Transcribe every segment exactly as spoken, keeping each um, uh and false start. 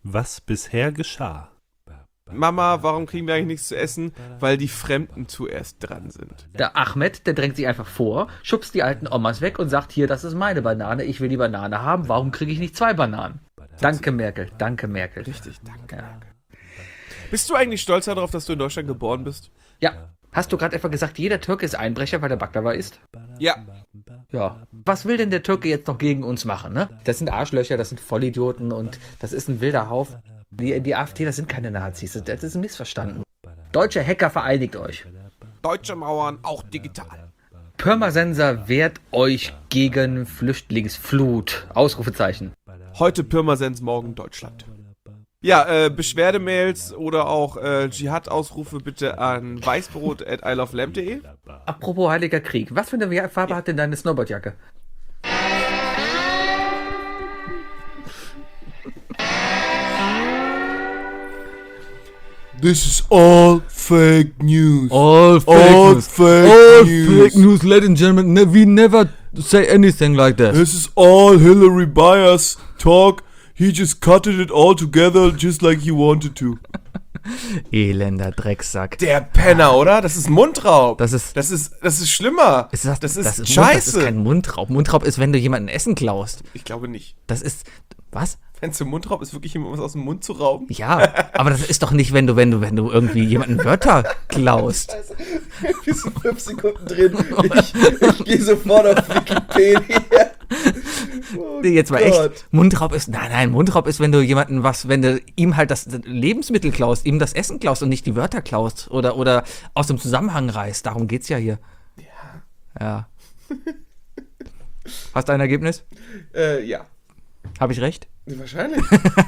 Was bisher geschah. Mama, warum kriegen wir eigentlich nichts zu essen? Weil die Fremden zuerst dran sind. Der Ahmed, der drängt sich einfach vor, schubst die alten Omas weg und sagt, hier, das ist meine Banane, ich will die Banane haben, warum kriege ich nicht zwei Bananen? Danke, Merkel, danke, Merkel. Richtig, danke, Ja. Merkel. Bist du eigentlich stolz darauf, dass du in Deutschland geboren bist? Ja, hast du gerade etwa gesagt, jeder Türke ist Einbrecher, weil der Baklava isst? Ja. Ja. Was will denn der Türke jetzt noch gegen uns machen, ne? Das sind Arschlöcher, das sind Vollidioten und das ist ein wilder Haufen. Die, die AfD, das sind keine Nazis, das, das ist missverstanden. Deutsche Hacker, vereinigt euch. Deutsche Mauern, auch digital. Pirmasensor wehrt euch gegen Flüchtlingsflut. Ausrufezeichen. Heute Pirmasens, morgen Deutschland. Ja, äh, Beschwerdemails oder auch äh, Dschihad-Ausrufe bitte an weißbrot at ilovelamp punkt de. Apropos Heiliger Krieg, was für eine Farbe hat denn deine Snowboardjacke? This is all fake news. All fake All news. fake all news. fake news, ladies and gentlemen. Ne, we never say anything like that. This is all Hillary Bias talk. He just cutted it all together just like he wanted to. Elender Drecksack. Der Penner, oder? Das ist Mundraub. Das ist- das ist, das ist schlimmer. Ist das, das ist das ist scheiße. Mund, das ist kein Mundraub. Mundraub ist, wenn du jemanden Essen klaust. Ich glaube nicht. Das ist, was? Wenn es Mundraub ist, wirklich jemand was aus dem Mund zu rauben? Ja, aber das ist doch nicht, wenn du, wenn du, wenn du irgendwie jemanden Wörter klaust. Wir sind fünf Sekunden drin. Ich, ich gehe sofort auf Wikipedia. Oh Nee, jetzt mal Gott. echt. Mundraub ist, nein, nein, Mundraub ist, wenn du jemanden was, wenn du ihm halt das Lebensmittel klaust, ihm das Essen klaust und nicht die Wörter klaust oder, oder aus dem Zusammenhang reißt. Darum geht's ja hier. Ja. Ja. Hast du ein Ergebnis? Äh, ja. Habe ich recht? Wahrscheinlich.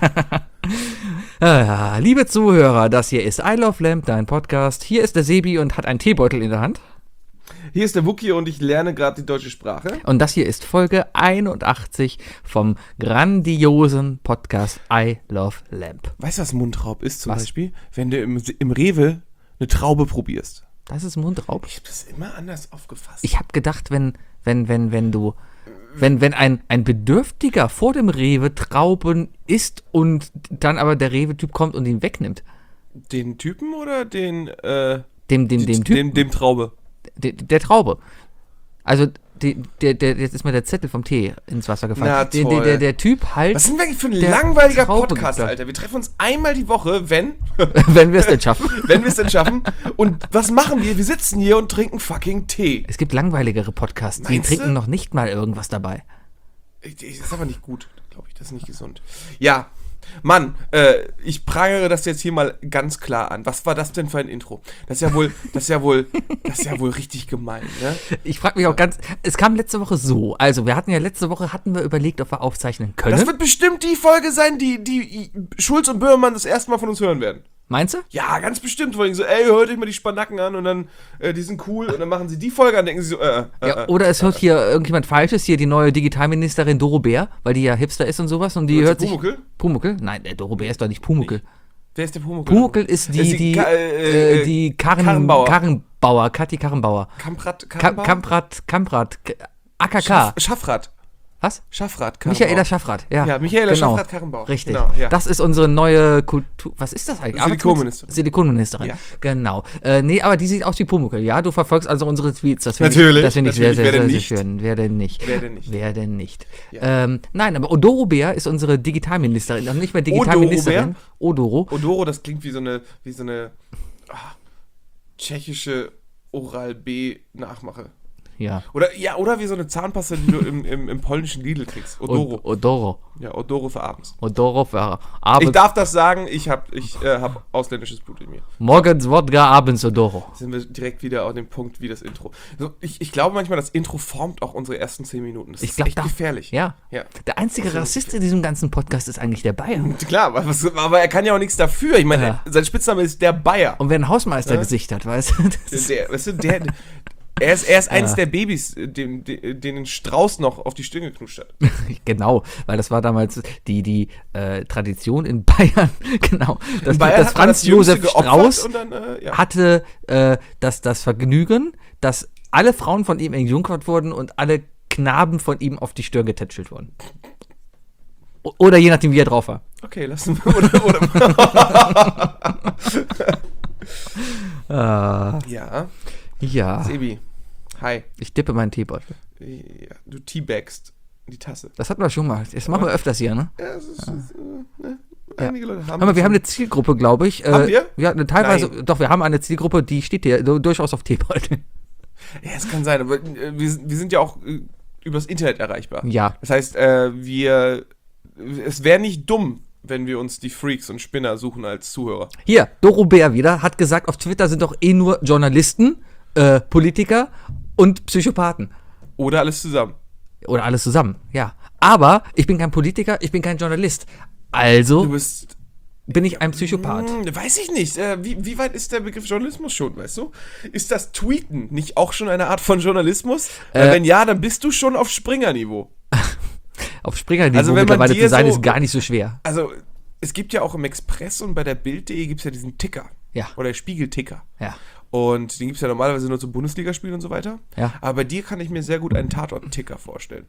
Ah, liebe Zuhörer, das hier ist I Love Lamp, dein Podcast. Hier ist der Sebi und hat einen Teebeutel in der Hand. Hier ist der Wookie und ich lerne gerade die deutsche Sprache. Und das hier ist Folge einundachtzig vom grandiosen Podcast I Love Lamp. Weißt du, was Mundraub ist zum Was? Beispiel? Wenn du im, im Rewe eine Traube probierst. Das ist Mundraub. Ich habe das immer anders aufgefasst. Ich habe gedacht, wenn, wenn, wenn, wenn du, wenn, wenn ein, ein Bedürftiger vor dem Rewe Trauben isst und dann aber der Rewe-Typ kommt und ihn wegnimmt. Den Typen oder den, äh, Dem, dem, die- dem Typ, dem, dem Traube? der, der Traube. Also, die, der, der, jetzt ist mir der Zettel vom Tee ins Wasser gefallen. Na, der, toll. der, der, der Typ halt, Was sind wir eigentlich für ein Der langweiliger Traube Podcast, gesagt. Alter? Wir treffen uns einmal die Woche, wenn, wenn wir es denn schaffen. wenn wir es denn schaffen. Und was machen wir? Wir sitzen hier und trinken fucking Tee. Es gibt langweiligere Podcasts, die Meinst trinken du? noch nicht mal irgendwas dabei. Ich- ich- Das ist aber nicht gut, glaube ich. Das ist nicht gesund. Ja, Mann, äh, ich prangere das jetzt hier mal ganz klar an. Was war das denn für ein Intro? Das ist ja wohl, das ist ja wohl, das ist ja wohl richtig gemein, ne? Ich frage mich auch ganz, es kam letzte Woche so, also wir hatten ja letzte Woche, hatten wir überlegt, ob wir aufzeichnen können. Das wird bestimmt die Folge sein, die, die Schulz und Böhmermann das erste Mal von uns hören werden. Meinst du? Ja, ganz bestimmt. Vor allem so, ey, hört euch mal die Spanacken an und dann, äh, die sind cool. Und dann machen sie die Folge an, denken sie so, äh, äh, Ja, äh. oder es hört hier irgendjemand Falsches, hier die neue Digitalministerin Doro Bär, weil die ja Hipster ist und sowas und die Meinst du hört sich... Pumuckl? Pumuckl? Nein, der Doro Bär ist doch nicht Pumuckl. Wer ist der Pumuckl? Pumuckl ist die, Das ist die, Ka- äh, äh, die Karren, Karrenbauer. Karrenbauer, Kathi Karrenbauer. Kamprat, Kam, Karrenbauer? Kamprat, Kamprat, K- A K K. Schaff, Schaffrath. Was? Schaffrath, Karrenbauer. Michaela Schaffrath, ja. Ja, Michaela genau. Schaffrath, Karrenbauer. Richtig. Genau, ja. Das ist unsere neue Kultur... Was ist das eigentlich? Silikonministerin. Silikonministerin. Ja. Genau. Äh, nee, aber die sieht aus wie Pumuckl. Ja, du verfolgst also unsere Tweets. Das finde Natürlich, Ich, das finde ich sehr, natürlich. sehr, Wer sehr, denn sehr nicht? schön. Wer denn nicht? Wer denn nicht? Wer denn nicht? Ja. Ähm, nein, aber Odoro Bär ist unsere Digitalministerin. Also nicht mehr Digitalministerin. Odoro. Odoro, das klingt wie so eine, wie so eine ah, tschechische Oral-B-Nachmache. Ja. Oder, ja, oder wie so eine Zahnpasta, die du im, im, im polnischen Lidl kriegst. Odoro. Od- Odoro. Ja, Odoro für abends. Odoro für abends. Ich darf das sagen, ich habe ich, äh, hab ausländisches Blut in mir. Morgens Wodka, abends Odoro. Sind wir direkt wieder auf dem Punkt wie das Intro. So, ich, ich glaube manchmal, das Intro formt auch unsere ersten zehn Minuten. Das Ich ist glaub, echt da- gefährlich. Ja. Ja. Der einzige Rassist in diesem ganzen Podcast ist eigentlich der Bayer. Klar, aber, was, aber er kann ja auch nichts dafür. Ich meine, Ja. sein Spitzname ist der Bayer. Und wer ein Hausmeister Ja. Gesicht hat, weißt du? Das ist- Der, weißt du, der, er ist, er ist eins Ja. der Babys, den, den, den Strauß noch auf die Stirn geknutscht hat. Genau, weil das war damals die, die äh, Tradition in Bayern, genau. Das, Bayern das hat man Franz das Jüngste Josef geopfert Strauß und dann, äh, ja. hatte äh, das, das Vergnügen, dass alle Frauen von ihm entjungfert wurden und alle Knaben von ihm auf die Stirn getätschelt wurden. O- Oder je nachdem, wie er drauf war. Okay, lassen wir. Oder, oder. Ah, Ja, ja, Sebi. Hi. ich dippe meinen Teebeutel. Ja, du teabagst die Tasse. Das hatten wir schon mal. Das machen wir öfters hier, ne? Ja, das ist, das ist, äh, ne? Ja. Einige Leute haben. Hör mal, wir das haben so. eine Zielgruppe, glaube ich. Haben Äh, wir? Ja, ne, teilweise, Nein. doch, wir haben eine Zielgruppe, die steht hier du- durchaus auf Teebeutel. Ja, es kann sein, aber äh, wir, sind- wir sind ja auch äh, übers Internet erreichbar. Ja. Das heißt, äh, wir. Es wäre nicht dumm, wenn wir uns die Freaks und Spinner suchen als Zuhörer. Hier, Doro Bär wieder hat gesagt, auf Twitter sind doch eh nur Journalisten, äh, Politiker und Psychopathen. Oder alles zusammen. Oder alles zusammen, ja. Aber ich bin kein Politiker, ich bin kein Journalist. Also Du bist. bin ich ein Psychopath. Hm, weiß ich nicht. Äh, wie, wie weit ist der Begriff Journalismus schon, weißt du? Ist das Tweeten nicht auch schon eine Art von Journalismus? Weil Äh, wenn ja, dann bist du schon auf Springer-Niveau. Auf Springer-Niveau Also wenn man mittlerweile dir zu sein, so- ist gar nicht so schwer. Also, es gibt ja auch im Express und bei der Bild punkt de gibt es ja diesen Ticker. Ja. Oder Spiegel-Ticker. Ja. Und den gibt es ja normalerweise nur zu Bundesligaspielen und so weiter. Ja. Aber bei dir kann ich mir sehr gut einen Tatort-Ticker vorstellen.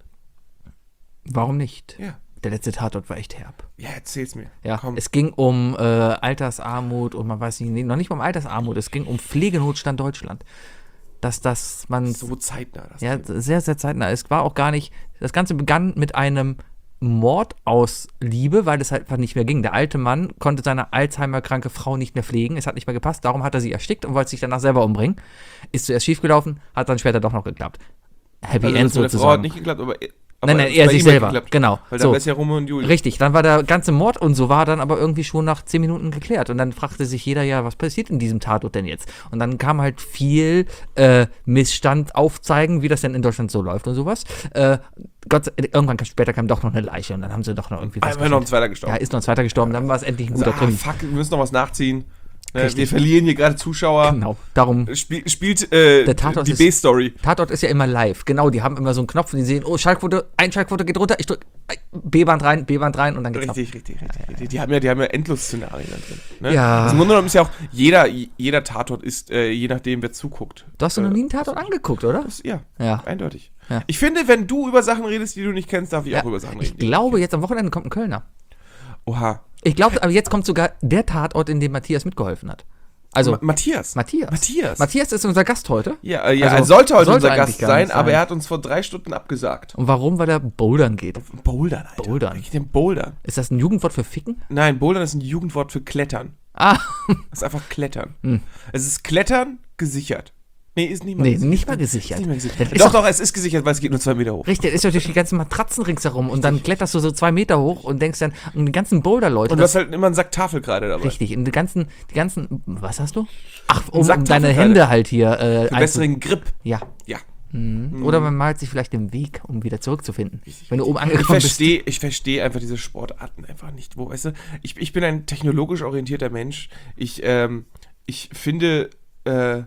Warum nicht? Ja. Der letzte Tatort war echt herb. Ja, erzähl's mir. Ja, Komm. es ging um äh, Altersarmut und man weiß nicht, nee, noch nicht mal um Altersarmut, es ging um Pflegenotstand Deutschland. Dass das man So zeitnah. Das ja Ding. sehr, sehr zeitnah. Es war auch gar nicht, das Ganze begann mit einem Mord aus Liebe, weil es halt einfach nicht mehr ging. Der alte Mann konnte seine Alzheimer-kranke Frau nicht mehr pflegen, es hat nicht mehr gepasst, darum hat er sie erstickt und wollte sich danach selber umbringen. Ist zuerst schiefgelaufen, hat dann später doch noch geklappt. Happy Also, End das mit der Frau hat sozusagen. nicht geklappt, aber. aber Nein, nein, es er bei sich ihm hat selber, geklappt. genau. Weil So. dann ist ja Romeo und Julia. Richtig, dann war der ganze Mord und so war dann aber irgendwie schon nach zehn Minuten geklärt. Und dann fragte sich jeder, ja, was passiert in diesem Tatort denn jetzt? Und dann kam halt viel äh, Missstand aufzeigen, wie das denn in Deutschland so läuft und sowas. Äh, Gott, irgendwann kam, später kam doch noch eine Leiche und dann haben sie doch noch irgendwie was Einmal noch ein gefunden. zweiter gestorben. Ja, ist noch ein zweiter gestorben, dann war es endlich ein Also, guter ah, Krimi. fuck, wir müssen noch was nachziehen. Ne, Richtig. wir verlieren hier gerade Zuschauer. Genau, darum. Spiel, spielt äh, Der Tatort die ist- B-Story. Tatort ist ja immer live. Genau, die haben immer so einen Knopf und die sehen, oh, Schaltquote, ein Schaltquote geht runter, ich drück äh, B-Band rein, B-Band rein und dann geht's ab. Richtig, richtig, richtig. richtig. Die haben ja, die haben ja endlos Szenarien da drin. Ne? Ja. Also Im Grunde genommen ist ja auch jeder, jeder Tatort ist, äh, je nachdem, wer zuguckt. Du hast doch noch Äh, nie einen Tatort angeguckt, oder? das- Ja, Ja. eindeutig. Ja. Ich finde, wenn du über Sachen redest, die du nicht kennst, darf ich Ja, auch über Sachen ich reden. die glaube, jetzt am Wochenende kommt ein Kölner. Oha. Ich glaube, aber jetzt kommt sogar der Tatort, in dem Matthias mitgeholfen hat. Also, Ma Matthias. Matthias. Matthias. Matthias ist unser Gast heute. Ja, äh, ja Also, er sollte heute sollte unser eigentlich Gast gar sein, nicht aber sein. er hat uns vor drei Stunden abgesagt. Und warum? Weil er bouldern geht. Bouldern, Alter. Bouldern. Wie geht denn Bouldern? Ist das ein Jugendwort für Ficken? Nein, Bouldern ist ein Jugendwort für Klettern. Ah, Das ist einfach Klettern. Hm. Es ist Klettern gesichert. Nee, ist nicht mal nee, gesichert. nicht mal gesichert. Ist nicht mal gesichert. Das ist Doch, doch- doch, es ist gesichert, weil es geht nur zwei Meter hoch. Richtig, das ist natürlich die ganzen Matratzen ringsherum und dann kletterst du so zwei Meter hoch und denkst dann, und die ganzen Boulder-Leute. Und du das- hast halt immer einen Sack Tafel gerade dabei. Richtig, und die ganzen, die ganzen, was hast du? Ach, um, Sack um deine Tafelkleide. Hände halt hier äh, Für einzu- besseren Grip. Ja. Ja. Mhm. Oder man malt sich vielleicht den Weg, um wieder zurückzufinden. Wenn du oben Ich angekommen bist. verstehe ich versteh einfach diese Sportarten einfach nicht. Wo, weißt du, ich, ich bin ein technologisch orientierter Mensch. Ich, ähm, ich finde äh,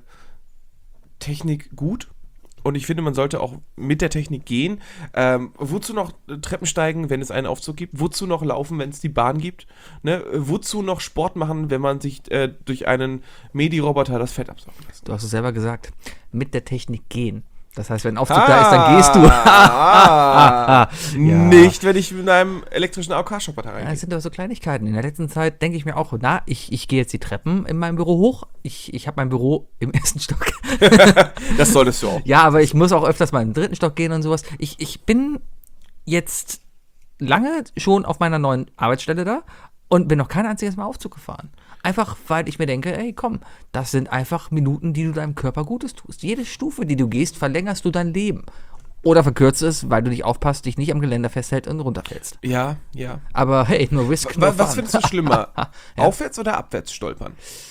Technik gut. Und ich finde, man sollte auch mit der Technik gehen. Ähm, wozu noch Treppen steigen, wenn es einen Aufzug gibt? Wozu noch laufen, wenn es die Bahn gibt? Ne? Wozu noch Sport machen, wenn man sich äh, durch einen Medi-Roboter das Fett absaugen lässt? Du hast es selber gesagt, mit der Technik gehen. Das heißt, wenn ein Aufzug da ist, dann gehst du. Ah, Ja. Nicht, wenn ich mit einem elektrischen A O K-Shopper da Ja, reingehe. das sind aber so Kleinigkeiten. In der letzten Zeit denke ich mir auch, na, ich, ich gehe jetzt die Treppen in meinem Büro hoch. Ich, ich habe mein Büro im ersten Stock. Das solltest du auch. Ja, aber ich muss auch öfters mal im dritten Stock gehen und sowas. Ich, ich bin jetzt lange schon auf meiner neuen Arbeitsstelle da und bin noch kein einziges Mal Aufzug gefahren. Einfach, weil ich mir denke, ey, komm, das sind einfach Minuten, die du deinem Körper Gutes tust. Jede Stufe, die du gehst, verlängerst du dein Leben. Oder verkürzt es, weil du dich aufpasst, dich nicht am Geländer festhältst und runterfällst. Ja, ja. Aber hey, no risk, no Was, was fun. findest du schlimmer? Ja. Aufwärts oder abwärts stolpern?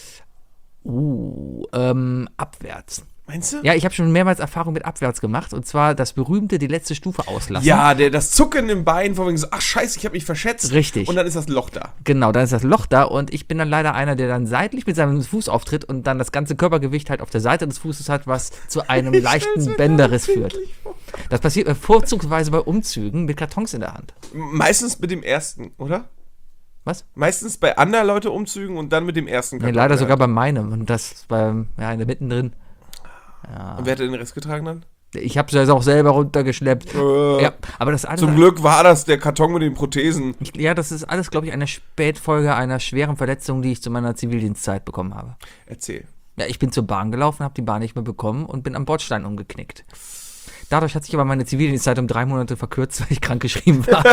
Uh, ähm, abwärts. Meinst du? Ja, ich habe schon mehrmals Erfahrung mit abwärts gemacht. Und zwar das berühmte, die letzte Stufe auslassen. Ja, der, das Zucken im Bein, von wegen so, ach scheiße, ich habe mich verschätzt. Richtig. Und dann ist das Loch da. Genau, dann ist das Loch da und ich bin dann leider einer, der dann seitlich mit seinem Fuß auftritt und dann das ganze Körpergewicht halt auf der Seite des Fußes hat, was zu einem leichten Bänderriss führt. Das passiert mir vorzugsweise bei Umzügen mit Kartons in der Hand. Meistens mit dem ersten, oder? Was? Meistens bei anderen Leute Umzügen und dann mit dem ersten Nee, Karton. leider sogar bei meinem und das beim, ja, in der mittendrin. Ja. Und wer hat den Rest getragen dann? Ich habe es ja auch selber runtergeschleppt. Äh, Ja, aber das alles, Zum Glück war das der Karton mit den Prothesen. Ich, ja, das ist alles, glaube ich, eine Spätfolge einer schweren Verletzung, die ich zu meiner Zivildienstzeit bekommen habe. Erzähl. Ja, ich bin zur Bahn gelaufen, habe die Bahn nicht mehr bekommen und bin am Bordstein umgeknickt. Dadurch hat sich aber meine Zivildienstzeit um drei Monate verkürzt, weil ich krankgeschrieben war.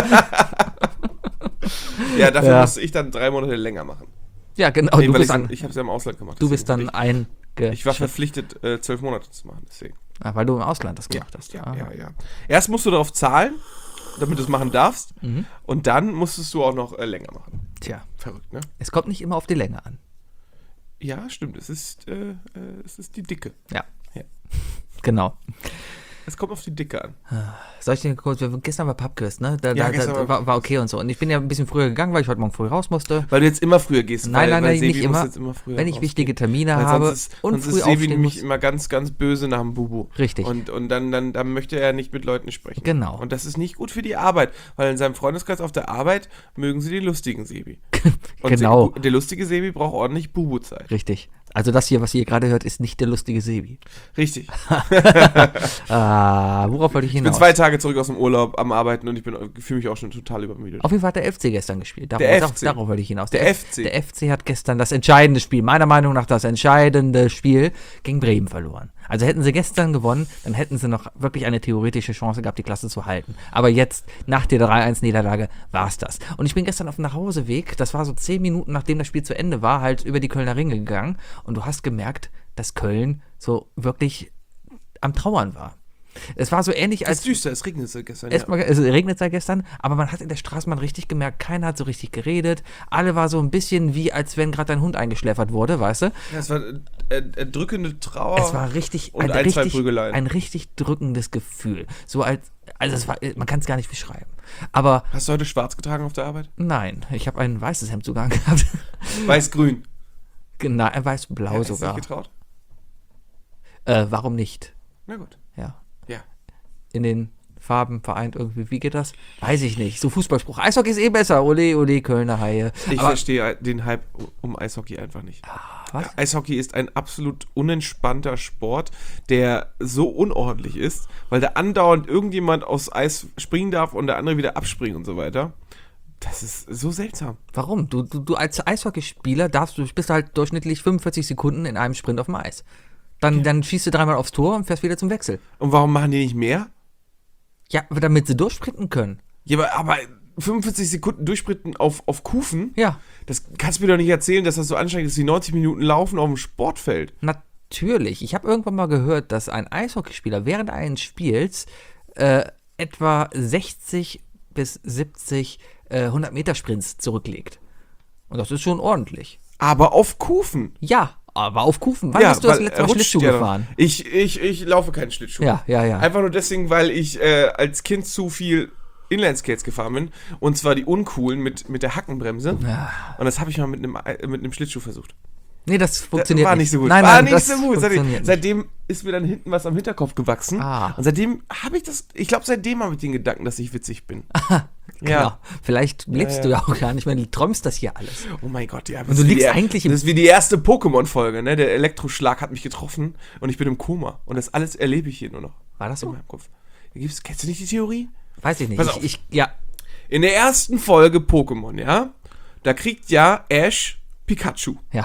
Ja, dafür Ja. musste ich dann drei Monate länger machen. Ja, genau. Nee, du weil bist, ich, an, ich habe es ja im Ausland gemacht. du bist deswegen. dann ich, einge... ich war verpflichtet, äh, zwölf Monate zu machen, deswegen. Ah, weil du im Ausland das gemacht hast. Ja, Ah. ja, ja. Erst musst du darauf zahlen, damit du es machen darfst. Mhm. Und dann musstest du auch noch äh, länger machen. Tja, Verrückt, ne? es kommt nicht immer auf die Länge an. Ja, stimmt. Es ist, äh, äh, es ist die Dicke. Ja, Ja. genau. Es kommt auf die Dicke an. Soll ich dir kurz, wir waren gestern bei Pubquiz, ne? Da, Ja, da, gestern da, war war, war okay und so. Und ich bin ja ein bisschen früher gegangen, weil ich heute Morgen früh raus musste. Weil du jetzt immer früher gehst. Nein, weil, nein, weil nein, Sebi nicht muss immer. Jetzt immer früher Wenn ich rausgehen. wichtige Termine Weil habe sonst ist, und sonst früh ist Sebi aufstehen nämlich muss. immer ganz, ganz böse nach dem Bubu. Richtig. Und, und dann, dann, dann möchte er nicht mit Leuten sprechen. Genau. Und das ist nicht gut für die Arbeit, weil in seinem Freundeskreis auf der Arbeit mögen sie den lustigen Sebi. Und Genau. Se, der lustige Sebi braucht ordentlich Bubu-Zeit. Richtig. Also das hier, was ihr gerade hört, ist nicht der lustige Sebi. Richtig. Ah, worauf wollte ich Ich bin hinaus? zwei Tage zurück aus dem Urlaub am Arbeiten und ich fühle mich auch schon total übermüdet. Auf jeden Fall hat der F C gestern gespielt. Darauf, Der darauf- F C. Darauf wollte ich hinaus. Der F- F C. Der F C hat gestern das entscheidende Spiel, meiner Meinung nach das entscheidende Spiel gegen Bremen verloren. Also hätten sie gestern gewonnen, dann hätten sie noch wirklich eine theoretische Chance gehabt, die Klasse zu halten. Aber jetzt, nach der drei eins Niederlage, war es das. Und ich bin gestern auf dem Nachhauseweg, das war so zehn Minuten, nachdem das Spiel zu Ende war, halt über die Kölner Ringe gegangen. Und du hast gemerkt, dass Köln so wirklich am Trauern war. Es war so ähnlich Es als... ist düster, es regnete gestern. Erstmal, es regnet seit gestern, aber man hat in der Straßenbahn richtig gemerkt, keiner hat so richtig geredet. Alle war so ein bisschen wie, als wenn gerade dein Hund eingeschläfert wurde, weißt du? Ja, es war äh, äh, drückende Trauer. Es war richtig, und ein, ein, zwei richtig Prügeleien. ein richtig drückendes Gefühl. So als, also es war, man kann es gar nicht beschreiben. Aber Hast du heute schwarz getragen auf der Arbeit? nein, ich habe ein weißes Hemd sogar gehabt. Weiß-grün. Genau, ein weiß-blau Ja, hast du sogar. dich getraut? Äh, warum nicht? Na gut. Ja. Ja. In den Farben vereint irgendwie. Wie geht das? Weiß ich nicht. So Fußballspruch. Eishockey ist eh besser. Ole, ole, Kölner Haie. Ich Aber- verstehe den Hype um Eishockey einfach nicht. was? Eishockey ist ein absolut unentspannter Sport, der so unordentlich ist, weil da andauernd irgendjemand aus Eis springen darf und der andere wieder abspringen und so weiter. Das ist so seltsam. Warum? Du, du, du als Eishockeyspieler darfst du bist halt durchschnittlich fünfundvierzig Sekunden in einem Sprint auf dem Eis. Dann, dann schießt du dreimal aufs Tor und fährst wieder zum Wechsel. Und warum machen die nicht mehr? Ja, aber damit sie durchsprinten können. Ja, aber, aber fünfundvierzig Sekunden durchsprinten auf, auf Kufen? Ja, Das kannst du mir doch nicht erzählen, dass das so anstrengend ist, wie neunzig Minuten laufen auf dem Sportfeld. natürlich. Ich habe irgendwann mal gehört, dass ein Eishockeyspieler während eines Spiels äh, etwa sechzig bis siebzig äh, hundert Meter Sprints zurücklegt. Und das ist schon ordentlich. Aber auf Kufen. Ja, aber auf Kufen. Wann hast du das weil letzte er Mal rutscht Schlittschuh ja noch. gefahren? Ich, ich, ich laufe keinen Schlittschuh. Ja, ja, ja. Einfach nur deswegen, weil ich äh, als Kind zu viel Inlineskates gefahren bin. Und zwar die uncoolen mit, mit der Hackenbremse. Und das habe ich mal mit einem, äh, mit einem Schlittschuh versucht. Nee, das funktioniert war nicht so gut. Nein, war nein, nicht das so gut. Seitdem, funktioniert nicht. seitdem ist mir dann hinten was am Hinterkopf gewachsen. Ah. Und seitdem habe ich das, ich glaube, seitdem habe ich den Gedanken, dass ich witzig bin. Genau. Vielleicht lebst ja. du ja auch gar nicht mehr, du träumst das hier alles. Oh mein Gott, ja. Und das du ist wie liegst die, eigentlich im- Das ist wie die erste Pokémon-Folge, ne? Der Elektroschlag hat mich getroffen und ich bin im Koma. Und das alles erlebe ich hier nur noch. War das In so? meinem Kopf. Gibt's, kennst du nicht die Theorie? Weiß ich nicht. Pass Ich, auf. ich, ja, In der ersten Folge Pokémon, ja, da kriegt ja Ash Pikachu. ja.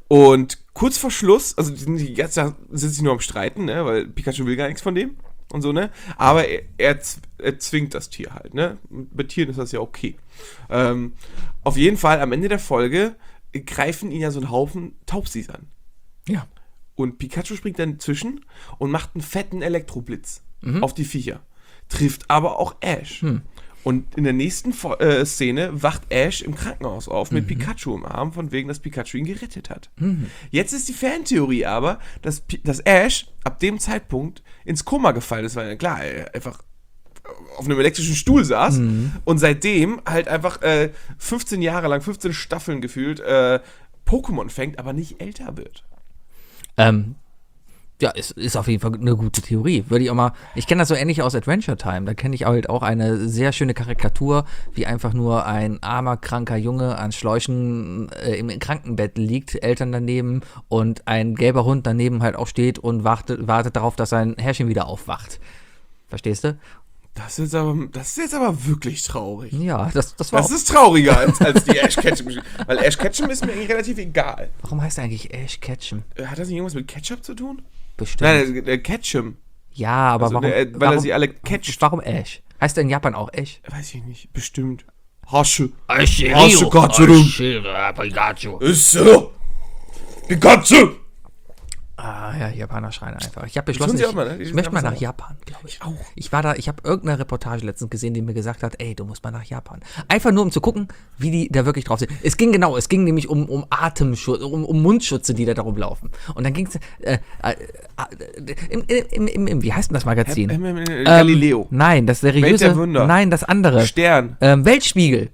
Und kurz vor Schluss, also die sind die ganze Zeit sind sie nur am Streiten, ne, weil Pikachu will gar nichts von dem und so, ne, aber er, er, z- er zwingt das Tier halt, ne, bei Tieren ist das ja okay. Ähm, auf jeden Fall, am Ende der Folge greifen ihn ja so ein Haufen Taubsis an. Ja. Und Pikachu springt dann zwischen und macht einen fetten Elektroblitz Mhm. auf die Viecher. Trifft aber auch Ash. Hm. Und in der nächsten Fo- äh, Szene wacht Ash im Krankenhaus auf Mhm. mit Pikachu im Arm, von wegen, dass Pikachu ihn gerettet hat. Jetzt ist die Fantheorie aber, dass, Pi- dass Ash ab dem Zeitpunkt ins Koma gefallen ist, weil klar, er einfach auf einem elektrischen Stuhl saß Mhm. und seitdem halt einfach äh, fünfzehn Jahre lang, fünfzehn Staffeln gefühlt, äh, Pokémon fängt, aber nicht älter wird. Ähm, Ja, ist, ist auf jeden Fall eine gute Theorie. Würde ich auch mal, ich kenne das so ähnlich aus Adventure Time. Da kenne ich halt auch eine sehr schöne Karikatur, wie einfach nur ein armer, kranker Junge an Schläuchen äh, im Krankenbett liegt, Eltern daneben und ein gelber Hund daneben halt auch steht und wartet, wartet darauf, dass sein Herrchen wieder aufwacht. Verstehst du? Das ist, aber, das ist jetzt aber wirklich traurig. Ja, das, das war Das auch, ist trauriger als, als die Ash Ketchum. Weil Ash Ketchum ist mir eigentlich relativ egal. warum heißt er eigentlich Ash Ketchum? Äh, Hat das nicht irgendwas mit Ketchup zu tun? Bestimmt. Nein, der, der Ketchum. ja, aber Also, warum, der, weil warum, er sie alle catcht. warum Ash? Heißt er in Japan auch Ash? Weiß ich nicht. Bestimmt. Hasche. Ash, Hasche Katze. Pikachu. Ist so. Die Katze. Ah, ja, Japaner schreien einfach. Ich habe tun beschlossen, sie ich, auch mal, ne? Die ich sind möchte mal einfach nach sauer. Japan, glaube ich. Ich auch. Ich war da, ich habe irgendeine Reportage letztens gesehen, die mir gesagt hat, ey, du musst mal nach Japan. Einfach nur, um zu gucken, wie die da wirklich drauf sind. Es ging genau, es ging nämlich um, um Atemschutz, um, um Mundschutze, die da darum laufen. Und dann ging es, äh, äh, äh, im, im, im, im, wie heißt denn das Magazin? Ähm, ähm, äh, Galileo. Ähm, nein, das seriöse. Welt der Wunder. Nein, das andere. Stern. Ähm, Weltspiegel.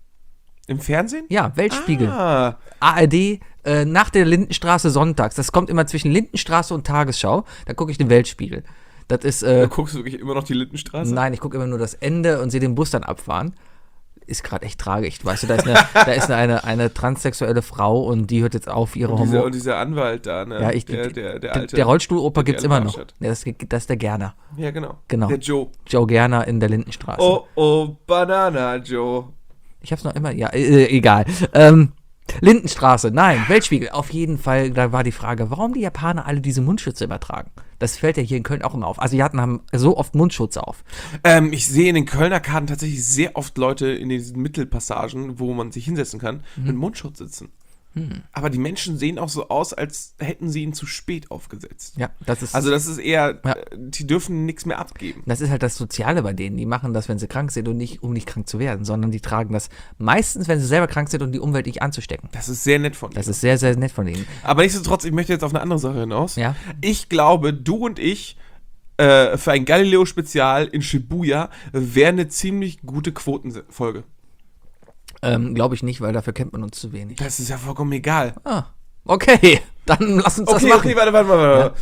Im Fernsehen? Ja, Weltspiegel. Ah. A R D, äh, nach der Lindenstraße sonntags. Das kommt immer zwischen Lindenstraße und Tagesschau. Da gucke ich den Weltspiegel. Das ist, äh, Du guckst wirklich immer noch die Lindenstraße? nein, ich gucke immer nur das Ende und sehe den Bus dann abfahren. Ist gerade echt tragisch. Weißt du, da ist, eine, da ist eine, eine transsexuelle Frau und die hört jetzt auf, ihre Und, dieser, Homo... und dieser Anwalt da, ne? Ja, ich, der, die- der, der der, alte. der Rollstuhl-Opa der die gibt's alle immer noch. verarscht hat. Ja, das, das ist der Gerner. Ja, genau. Genau. Der Joe. Joe Gerner in der Lindenstraße. Oh, oh, Banana Joe. Ich hab's noch immer, ja, äh, egal. Ähm, Lindenstraße, nein, Weltspiegel. Auf jeden Fall, da war die Frage, warum die Japaner alle diese Mundschütze immer tragen. Das fällt ja hier in Köln auch immer auf. Asiaten haben so oft Mundschutz auf. Ähm, ich sehe in den Kölner Karten tatsächlich sehr oft Leute in diesen Mittelpassagen, wo man sich hinsetzen kann, Mhm. mit Mundschutz sitzen. Aber die Menschen sehen auch so aus, als hätten sie ihn zu spät aufgesetzt. Ja, das ist, Also das ist eher, Ja. äh, die dürfen nichts mehr abgeben. das ist halt das Soziale bei denen. Die machen das, wenn sie krank sind und nicht, um nicht krank zu werden, sondern die tragen das meistens, wenn sie selber krank sind, um die Umwelt nicht anzustecken. Das ist sehr nett von Das ihnen. ist sehr, sehr nett von ihnen. Aber nichtsdestotrotz, ich möchte jetzt auf eine andere Sache hinaus. Ja. Ich glaube, du und ich äh, für ein Galileo-Spezial in Shibuya wäre eine ziemlich gute Quotenfolge. Ähm, Glaube ich nicht, weil dafür kennt man uns zu wenig. Das ist ja vollkommen egal. Ah, okay, dann lass uns das Okay, machen. okay, warte, warte, warte. warte.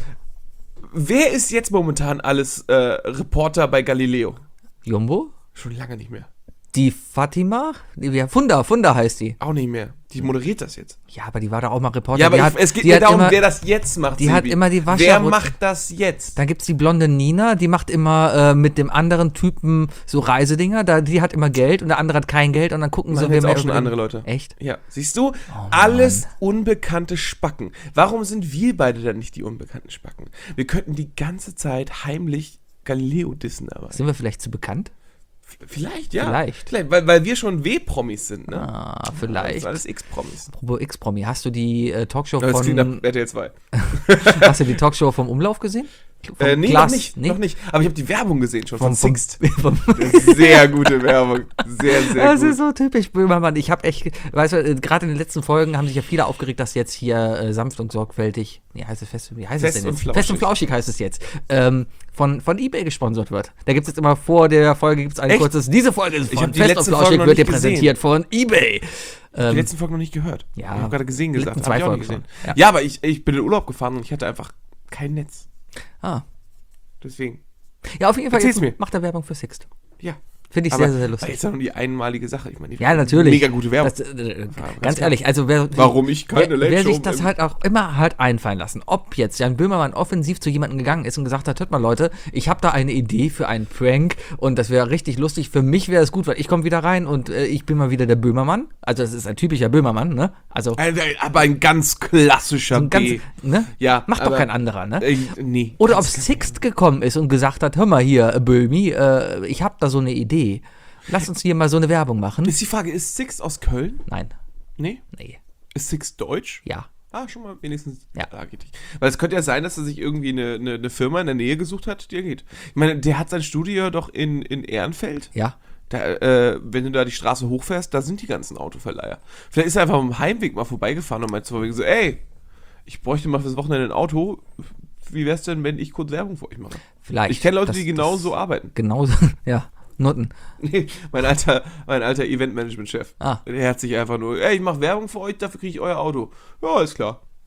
Wer ist jetzt momentan alles äh, Reporter bei Galileo? Jumbo? Schon lange nicht mehr. Die Fatima? Die, ja, Funda, Funda heißt die. Auch nicht mehr. Die moderiert das jetzt. Ja, aber die war da auch mal Reporter. Ja, aber die ich, hat, es geht die mir hat darum, immer, wer das jetzt macht. die hat Silvi. immer die Wascher- Wer macht das jetzt? Dann gibt's die blonde Nina, die macht immer äh, mit dem anderen Typen so Reisedinger. Da, die hat immer Geld und der andere hat kein Geld und dann gucken Machen sie, wer jetzt mehr auch schon über den- andere Leute. Echt? Ja, siehst du? Alles unbekannte Spacken. Warum sind wir beide dann nicht die unbekannten Spacken? Wir könnten die ganze Zeit heimlich Galileo dissen, aber. Sind wir vielleicht zu bekannt? Vielleicht, ja. Vielleicht. Vielleicht weil, weil wir schon W-Promis sind, ne? Ah, Das vielleicht. sind alles X-Promis. Apropos X-Promi, hast du die äh, Talkshow Das klingt von nach R T L zwei. hast du die Talkshow vom Umlauf gesehen? Vom Äh, nee, Glas- noch nicht, nee? noch nicht. Aber ich habe die Werbung gesehen schon von, Vom, vom, Sixt. vom, Sehr gute Werbung. Sehr, sehr Das gut. ist so typisch Böhmermann. Ich habe echt, weißt du, äh, gerade in den letzten Folgen haben sich ja viele aufgeregt, dass jetzt hier äh, sanft und sorgfältig, wie heißt es fest, wie heißt Fest es denn und jetzt? flauschig. Fest und flauschig heißt es jetzt, ähm, von, von eBay gesponsert wird. Da gibt es jetzt immer vor der Folge gibt's ein Echt? kurzes, diese Folge ist Ich von hab die Fest und letzte Folge flauschig noch wird dir nicht gesehen. präsentiert von eBay. Die Ähm, letzten Folgen noch nicht gehört. ja. Ich habe gerade gesehen gesagt. Letzten Hab ich zwei auch Folgen nicht gesehen. schon. Ja, aber ich, ich bin in Urlaub gefahren und ich hatte einfach kein Netz. ah. Deswegen. Ja, auf jeden Fall Erzähl's jetzt mir. macht er Werbung für Sixt. Ja. Finde ich Aber sehr, sehr war lustig. jetzt ja noch die einmalige Sache. Ich meine, die Ja, natürlich. Mega gute Werbung. Das, äh, Ja, ganz das ehrlich, also wer, Warum ich keine wer, wer Late-Show sich das im- halt auch immer halt einfallen lassen, ob jetzt Jan Böhmermann offensiv zu jemandem gegangen ist und gesagt hat, hört mal Leute, ich habe da eine Idee für einen Prank und das wäre richtig lustig, für mich wäre es gut, weil ich komme wieder rein und äh, ich bin mal wieder der Böhmermann, also das ist ein typischer Böhmermann, ne, also Ein- ein- Aber ein ganz klassischer ein ganz, B. ne, Ja, macht doch aber- kein anderer, ne. Äh, nee. Oder ob Ganz- Sixt gekommen ist und gesagt hat, hör mal hier, äh, Böhmi, äh, ich habe da so eine Idee, lass uns hier mal so eine Werbung machen. Ist die Frage, ist Sixt aus Köln? Nein, Nee. nee, Ist Sixt deutsch? ja. Ah, schon mal wenigstens. Ja. Ah, geht nicht. Weil es könnte ja sein, dass er sich irgendwie eine, eine, eine Firma in der Nähe gesucht hat, die er geht. Ich meine, der hat sein Studio doch in, in Ehrenfeld. Ja, Da, äh, wenn du da die Straße hochfährst, da sind die ganzen Autoverleiher. Vielleicht ist er einfach am Heimweg mal vorbeigefahren und meint so, so, ey, ich bräuchte mal fürs Wochenende ein Auto. Wie wär's denn, wenn ich kurz Werbung für euch mache? vielleicht. Ich kenne Leute, Das- die genau das- so arbeiten. Genauso, ja, Nutten. Nee, mein alter, mein alter Eventmanagement-Chef. Ah. Der hat sich einfach nur, ey, ich mache Werbung für euch, dafür kriege ich euer Auto. Ja, ist klar.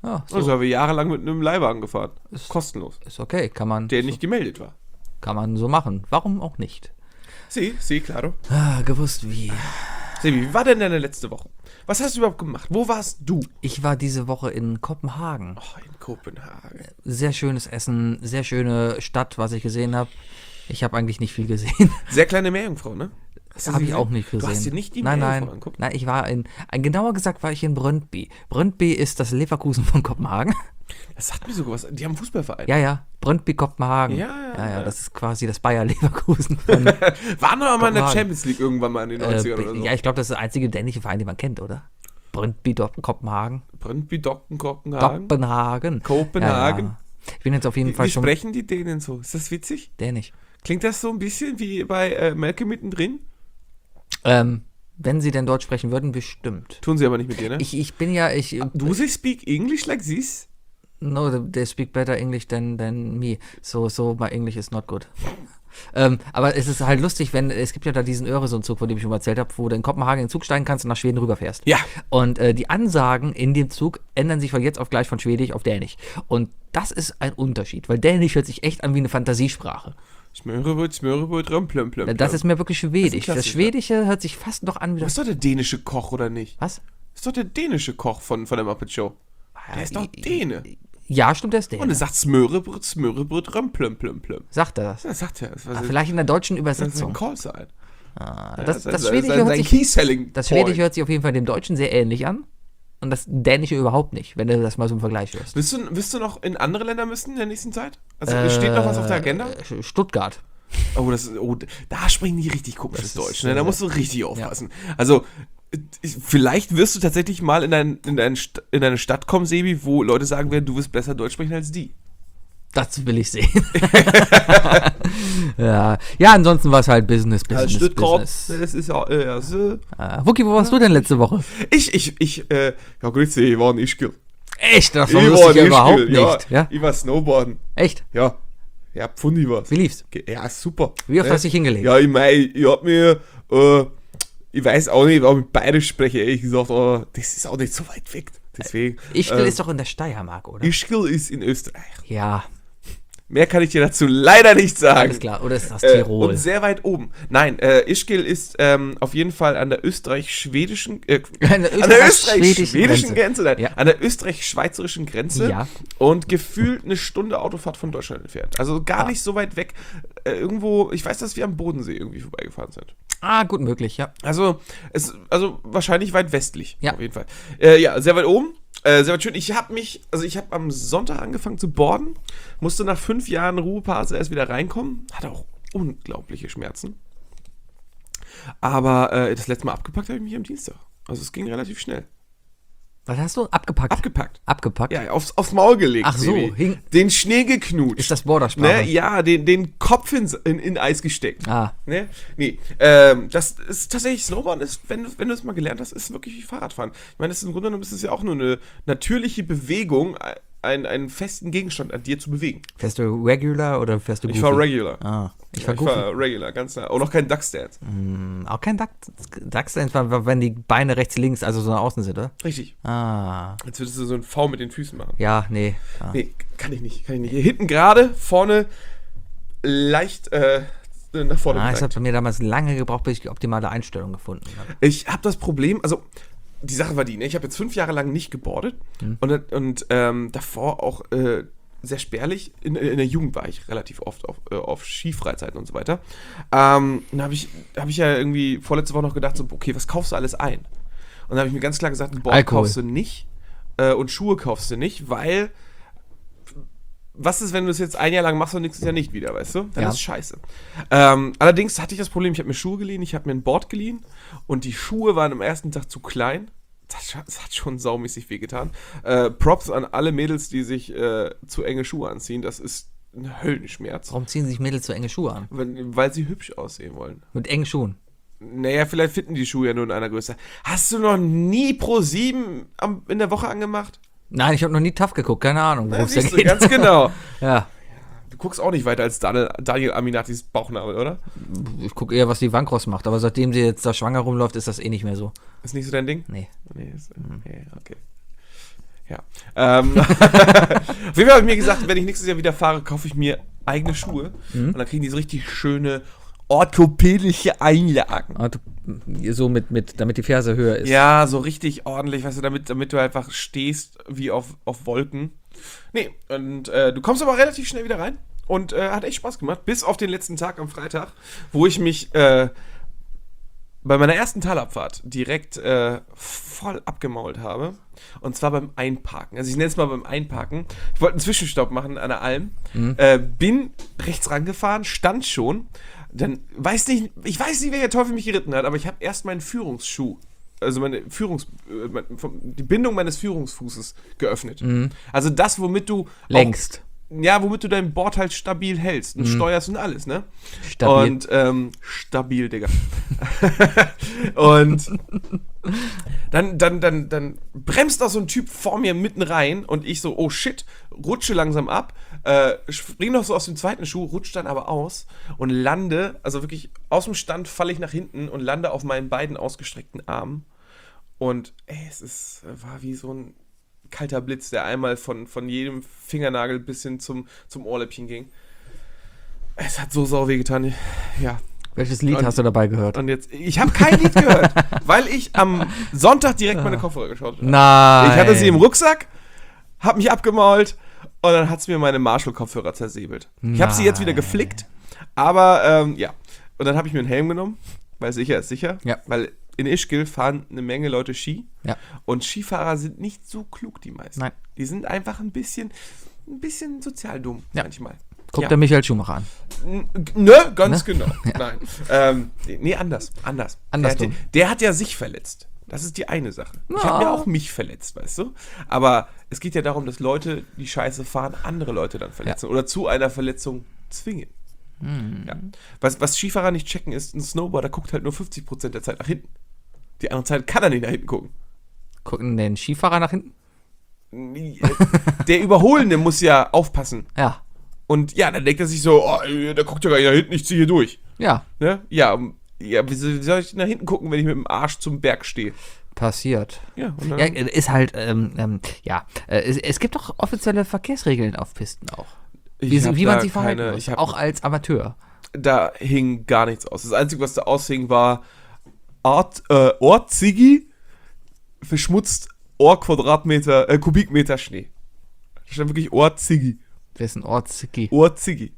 Ja, so. Also haben wir jahrelang mit einem Leihwagen gefahren. Kostenlos. Ist okay, kann man, Der so, nicht gemeldet war. kann man so machen. Warum auch nicht? Sie, sie, claro. Ah, gewusst wie. Sebi, wie war denn deine letzte Woche? Was hast du überhaupt gemacht? Wo warst du? Ich war diese Woche in Kopenhagen. Oh, in Kopenhagen. Sehr schönes Essen, sehr schöne Stadt, was ich gesehen habe. Ich habe eigentlich nicht viel gesehen. Sehr kleine Meerjungfrau, ne? Hast du Habe sie ich gesehen? auch nicht gesehen. Du hast dir nicht die nein, Meerjungfrau nein, angeguckt? nein, ich war in, ein, genauer gesagt war ich in Brøndby. Brøndby ist das Leverkusen von Kopenhagen. Das sagt mir sogar was. Die haben einen Fußballverein. Ja, ja, Brøndby Kopenhagen. Ja, ja, ja, ja, ja. das ist quasi das Bayer Leverkusen von, Waren doch mal in der Kopenhagen. Champions League irgendwann mal in den neunzigern äh, oder so. Ja, ich glaube, das ist der einzige dänische Verein, den man kennt, oder? Brøndby Dop- Kopenhagen. Brøndby, Docken, Kopenhagen. Kopenhagen. Kopenhagen. Ja, ja. Ich bin jetzt auf jeden Wie, Fall wie schon sprechen die Dänen so? Ist das witzig? dänisch. Klingt das so ein bisschen wie bei äh, Melke mittendrin? Ähm, wenn sie denn Deutsch sprechen würden, bestimmt. Tun sie aber nicht mit dir, ne? Ich, ich bin ja, ich, Do they speak English like this? no, they speak better English than, than me. So, so, my English is not good. ähm, aber es ist halt lustig, wenn, es gibt ja da diesen Öresund-Zug, von dem ich schon mal erzählt habe, wo du in Kopenhagen in den Zug steigen kannst und nach Schweden rüberfährst. Ja. Und äh, die Ansagen in dem Zug ändern sich von jetzt auf gleich von Schwedisch auf Dänisch. Und das ist ein Unterschied, weil Dänisch hört sich echt an wie eine Fantasiesprache. Smørebrød, Smørebrød, rum, plum, plum, Das plum. ist mir wirklich Schwedisch. Das, Klassiker. Schwedische hört sich fast noch an wie Das das. ist doch der dänische Koch, oder nicht? Was? Das ist doch der dänische Koch von, von der Muppet Show. Der ist doch Däne. Ja, stimmt, der ist Und Däne. er sagt Smørebrød, Smørebrød, rum, plum, plum, plum. Sagt er das? Ja, sagt er. Das war Ah, sein- vielleicht in der deutschen das ist ein Übersetzung. Callsign. Ah, Ja, das, das, ist- Schwedische sein, hört sein sich, Key-Selling das Point. Schwedische hört sich auf jeden Fall dem Deutschen sehr ähnlich an. Und das Dänische überhaupt nicht, wenn du das mal so im Vergleich hörst. Willst du, willst du noch in andere Länder müssen in der nächsten Zeit? Also steht noch was auf der Agenda? Äh, Stuttgart. Oh, das ist, oh, da sprechen die richtig komisches Das ist, Deutsch. Ne? äh, Da musst du richtig aufpassen. Also, äh, vielleicht wirst du tatsächlich mal in, dein, in, dein St- in deine Stadt kommen, Sebi, wo Leute sagen werden, du wirst besser Deutsch sprechen als die. Das will ich sehen. ja. ja, ansonsten war es halt Business, Business, Business. das ist ja, äh, ja so. Äh, Wookie, wo warst du denn letzte Woche? Ich, ich, ich, äh, ja, grüezi, ich war in Ischgl. Echt? Das Ich war wusste ich ja in überhaupt Ischgl, nicht. Ja? Ich war Snowboarden. Echt? Ja. Ja, Pfundi war's. Wie lief's? Okay, ja, super. Wie oft Ne? hast du dich hingelegt? Ja, ich meine, ich hab mir, äh, ich weiß auch nicht, warum ich bayerisch spreche, ehrlich gesagt, aber das ist auch nicht so weit weg. Deswegen. Ischgl äh, ist doch in der Steiermark, oder? Ischgl ist in Österreich. ja, Mehr kann ich dir dazu leider nicht sagen. alles klar. Oder ist das Äh, Tirol? und sehr weit oben. Nein, äh, Ischgl ist ähm, auf jeden Fall an der österreich-schwedischen äh, An der an der österreich-schwedischen österreich-schwedischen Grenze. Grenze, nein, Ja. an der österreich-schweizerischen Grenze Ja. und gefühlt eine Stunde Autofahrt von Deutschland entfernt. Also gar Ah. nicht so weit weg. Äh, irgendwo, ich weiß, dass wir am Bodensee irgendwie vorbeigefahren sind. Ah, gut möglich, ja. Also, es, also wahrscheinlich weit westlich, Ja. auf jeden Fall. Äh, ja, sehr weit oben. Äh, sehr weit schön. Ich habe mich, also ich habe am Sonntag angefangen zu boarden, musste nach fünf Jahren Ruhepause erst wieder reinkommen, hatte auch unglaubliche Schmerzen. Aber äh, das letzte Mal abgepackt habe ich mich am Dienstag. Also es ging relativ schnell. Was hast du? Abgepackt? Abgepackt. Abgepackt? Ja, aufs, aufs Maul gelegt. Ach so, Baby. hing- Den Schnee geknutscht. Ist das Bordersprache? Ne? Ja, den, den Kopf ins, in, in Eis gesteckt. Ah, Ne? Nee, ähm, das ist tatsächlich Snowboarden, ist, wenn, du- wenn du es mal gelernt hast, ist wirklich wie Fahrradfahren. Ich meine, das ist im Grunde genommen ist es ja auch nur eine natürliche Bewegung, ein, einen festen Gegenstand an dir zu bewegen. fährst du regular oder fährst du Ich goofy? fahre regular. Ah, ich Ja, fahr ich goofy. fahre regular, ganz nah. Auch noch kein Duckstance. Hm, auch kein Duckstance, wenn die Beine rechts, links, also so nach außen sind, oder? Richtig. Ah, Jetzt würdest du so ein V mit den Füßen machen. ja, nee. Ah. Nee, kann ich nicht, kann ich nicht. Hier hinten gerade, vorne leicht äh, nach vorne Ah, es geneigt. hat bei mir damals lange gebraucht, bis ich die optimale Einstellung gefunden habe. Ich habe das Problem, also die Sache war die, ne? Ich habe jetzt fünf Jahre lang nicht gebordet und, und ähm, davor auch äh, sehr spärlich. In, in der Jugend war ich relativ oft auf, äh, auf Skifreizeiten und so weiter. Ähm, und da habe ich, hab ich ja irgendwie vorletzte Woche noch gedacht, so, okay, was kaufst du alles ein? Und dann habe ich mir ganz klar gesagt, ein Board Alkohol. kaufst du nicht äh, und Schuhe kaufst du nicht, weil was ist, wenn du es jetzt ein Jahr lang machst und nächstes Jahr nicht wieder, weißt du? Dann Ja. ist es scheiße. Ähm, allerdings hatte ich das Problem, ich habe mir Schuhe geliehen, ich habe mir ein Board geliehen und die Schuhe waren am ersten Tag zu klein. Das, das hat schon saumäßig wehgetan. Äh, Props an alle Mädels, die sich äh, zu enge Schuhe anziehen. Das ist ein Höllenschmerz. Warum ziehen sich Mädels so enge Schuhe an? Wenn, weil sie hübsch aussehen wollen. Mit engen Schuhen. Naja, vielleicht finden die Schuhe ja nur in einer Größe. Hast du noch nie Pro sieben am, in der Woche angemacht? Nein, ich habe noch nie TAF geguckt, keine Ahnung, worum Ja, es da siehst du, geht. ganz genau. Ja, Du guckst auch nicht weiter als Daniel, Daniel Aminatis Bauchnabel, oder? ich gucke eher, was die Wankros macht, aber seitdem sie jetzt da schwanger rumläuft, ist das eh nicht mehr so. Ist nicht so dein Ding? Nee. Nee, ist, okay, okay. Ja. Ähm, auf jeden Fall habe ich mir gesagt, wenn ich nächstes Jahr wieder fahre, kaufe ich mir eigene Schuhe. Mhm. Und dann kriegen die so richtig schöne orthopädische Einlagen. Ah, du- So mit, mit, damit die Ferse höher ist. Ja, so richtig ordentlich, weißt du, damit, damit du einfach stehst wie auf, auf Wolken. Nee, und äh, du kommst aber relativ schnell wieder rein. Und äh, hat echt Spaß gemacht, bis auf den letzten Tag am Freitag, wo ich mich äh, bei meiner ersten Talabfahrt direkt äh, voll abgemault habe. Und zwar beim Einparken. Also ich nenne es mal beim Einparken. Ich wollte einen Zwischenstopp machen an der Alm. Mhm. Äh, bin rechts rangefahren, stand schon. Dann weiß nicht, ich weiß nicht, welcher Teufel mich geritten hat, aber ich habe erst meinen Führungsschuh, also meine Führungs, äh, mein, vom, die Bindung meines Führungsfußes geöffnet. Also das, womit du Längst. Auch, ja, womit du dein Board halt stabil hältst und steuerst und alles, ne? Stabil. Und ähm, stabil, Digga. Und dann, dann, dann, dann bremst da so ein Typ vor mir mitten rein und ich so, oh shit, rutsche langsam ab, äh, spring noch so aus dem zweiten Schuh, rutsche dann aber aus und lande, also wirklich aus dem Stand falle ich nach hinten und lande auf meinen beiden ausgestreckten Armen. Und ey, es ist, war wie so ein kalter Blitz, der einmal von, von jedem Fingernagel bis hin zum, zum Ohrläppchen ging. Es hat so sau weh getan. Ja. Welches Lied Und- hast du dabei gehört? Und jetzt, ich habe kein Lied gehört, weil ich am Sonntag direkt meine Kopfhörer geschaut habe. Nein. Ich hatte sie im Rucksack, hab mich abgemault und dann hat's mir meine Marshall-Kopfhörer zersäbelt. Ich habe sie jetzt wieder geflickt, aber ähm, ja. Und dann habe ich mir einen Helm genommen, weil sicher ist sicher. Ja. Weil in Ischgl fahren eine Menge Leute Ski. Ja. Und Skifahrer sind nicht so klug, die meisten. Nein. Die sind einfach ein bisschen, ein bisschen sozial dumm Ja. manchmal. Guck Ja. der Michael Schumacher an. N- Ne, ganz Ne? genau. Nein. Ähm, nee, anders. Anders. Andersrum. Der, hat- der hat ja sich verletzt. Das ist die eine Sache. Ich Ja. habe ja auch mich verletzt, weißt du? Aber es geht ja darum, dass Leute, die Scheiße fahren, andere Leute dann verletzen oder zu einer Verletzung zwingen. Hm. Ja. Was, was Skifahrer nicht checken ist, ein Snowboarder guckt halt nur fünfzig Prozent der Zeit nach hinten. Die andere Zeit kann er nicht nach hinten gucken. Gucken den Skifahrer nach hinten? Der Überholende muss ja aufpassen. Ja. Und ja, dann denkt er sich so, oh, der guckt ja gar nicht nach hinten, ich ziehe hier durch. Ja. Ne? Ja, um, ja, wie soll wie soll ich nach hinten gucken, wenn ich mit dem Arsch zum Berg stehe? Passiert. Ja, und dann, Ja, ist halt, ähm, ähm, ja. Äh, es, es gibt doch offizielle Verkehrsregeln auf Pisten auch. Wie, Ich hab wie man da sie verhalten keine- muss. ich hab- Auch als Amateur. da hing gar nichts aus. Das Einzige, was da aushing, war Art, äh, Ortziggi verschmutzt Ohr-Quadratmeter, äh, Kubikmeter Schnee. Da stand wirklich Ortziggi. Wer ist ein Ortziggi? Ortziggi.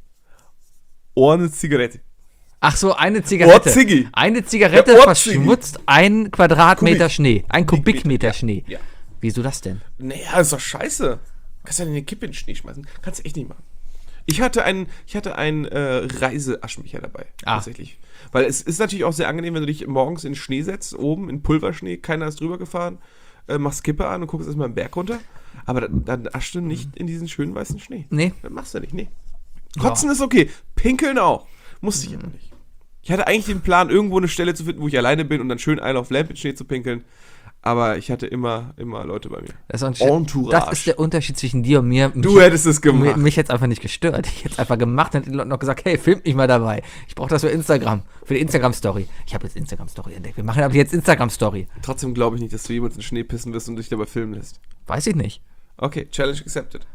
Ohr eine Zigarette. Ach so, eine Zigarette. Orziggi. Eine Zigarette Ja, Orziggi. verschmutzt ein Quadratmeter Kubik. Schnee. Ein Kubikmeter, Kubikmeter ja, Schnee. ja. Wieso das denn? Naja, ist doch scheiße. Kannst ja nicht eine Kippe in den Schnee schmeißen. Kannst du echt nicht machen. Ich hatte einen, ich hatte einen äh, Reiseaschenbecher dabei. Ah. Tatsächlich. Weil es ist natürlich auch sehr angenehm, wenn du dich morgens in den Schnee setzt, oben in Pulverschnee, keiner ist drüber gefahren, äh, machst Kippe an und guckst erstmal den Berg runter. Aber dann, dann aschst du nicht in diesen schönen weißen Schnee. Nee. Das machst du nicht, nee. Kotzen ist okay. Pinkeln auch. Musste ich aber nicht. Ich hatte eigentlich den Plan, irgendwo eine Stelle zu finden, wo ich alleine bin und dann schön Isle of Lamp in Schnee zu pinkeln. Aber ich hatte immer, immer Leute bei mir. Das ist, ein Entourage. das ist der Unterschied zwischen dir und mir. Mich, Du hättest es gemacht. Mich, mich hätte es einfach nicht gestört. Ich hätte es einfach gemacht und den Leuten noch gesagt, hey, filmt mich mal dabei. Ich brauche das für Instagram, für die Instagram-Story. Ich habe jetzt Instagram-Story entdeckt. Wir machen aber jetzt Instagram-Story. Trotzdem glaube ich nicht, dass du jemals in den Schnee pissen wirst und dich dabei filmen lässt. Weiß ich nicht. Okay, Challenge accepted.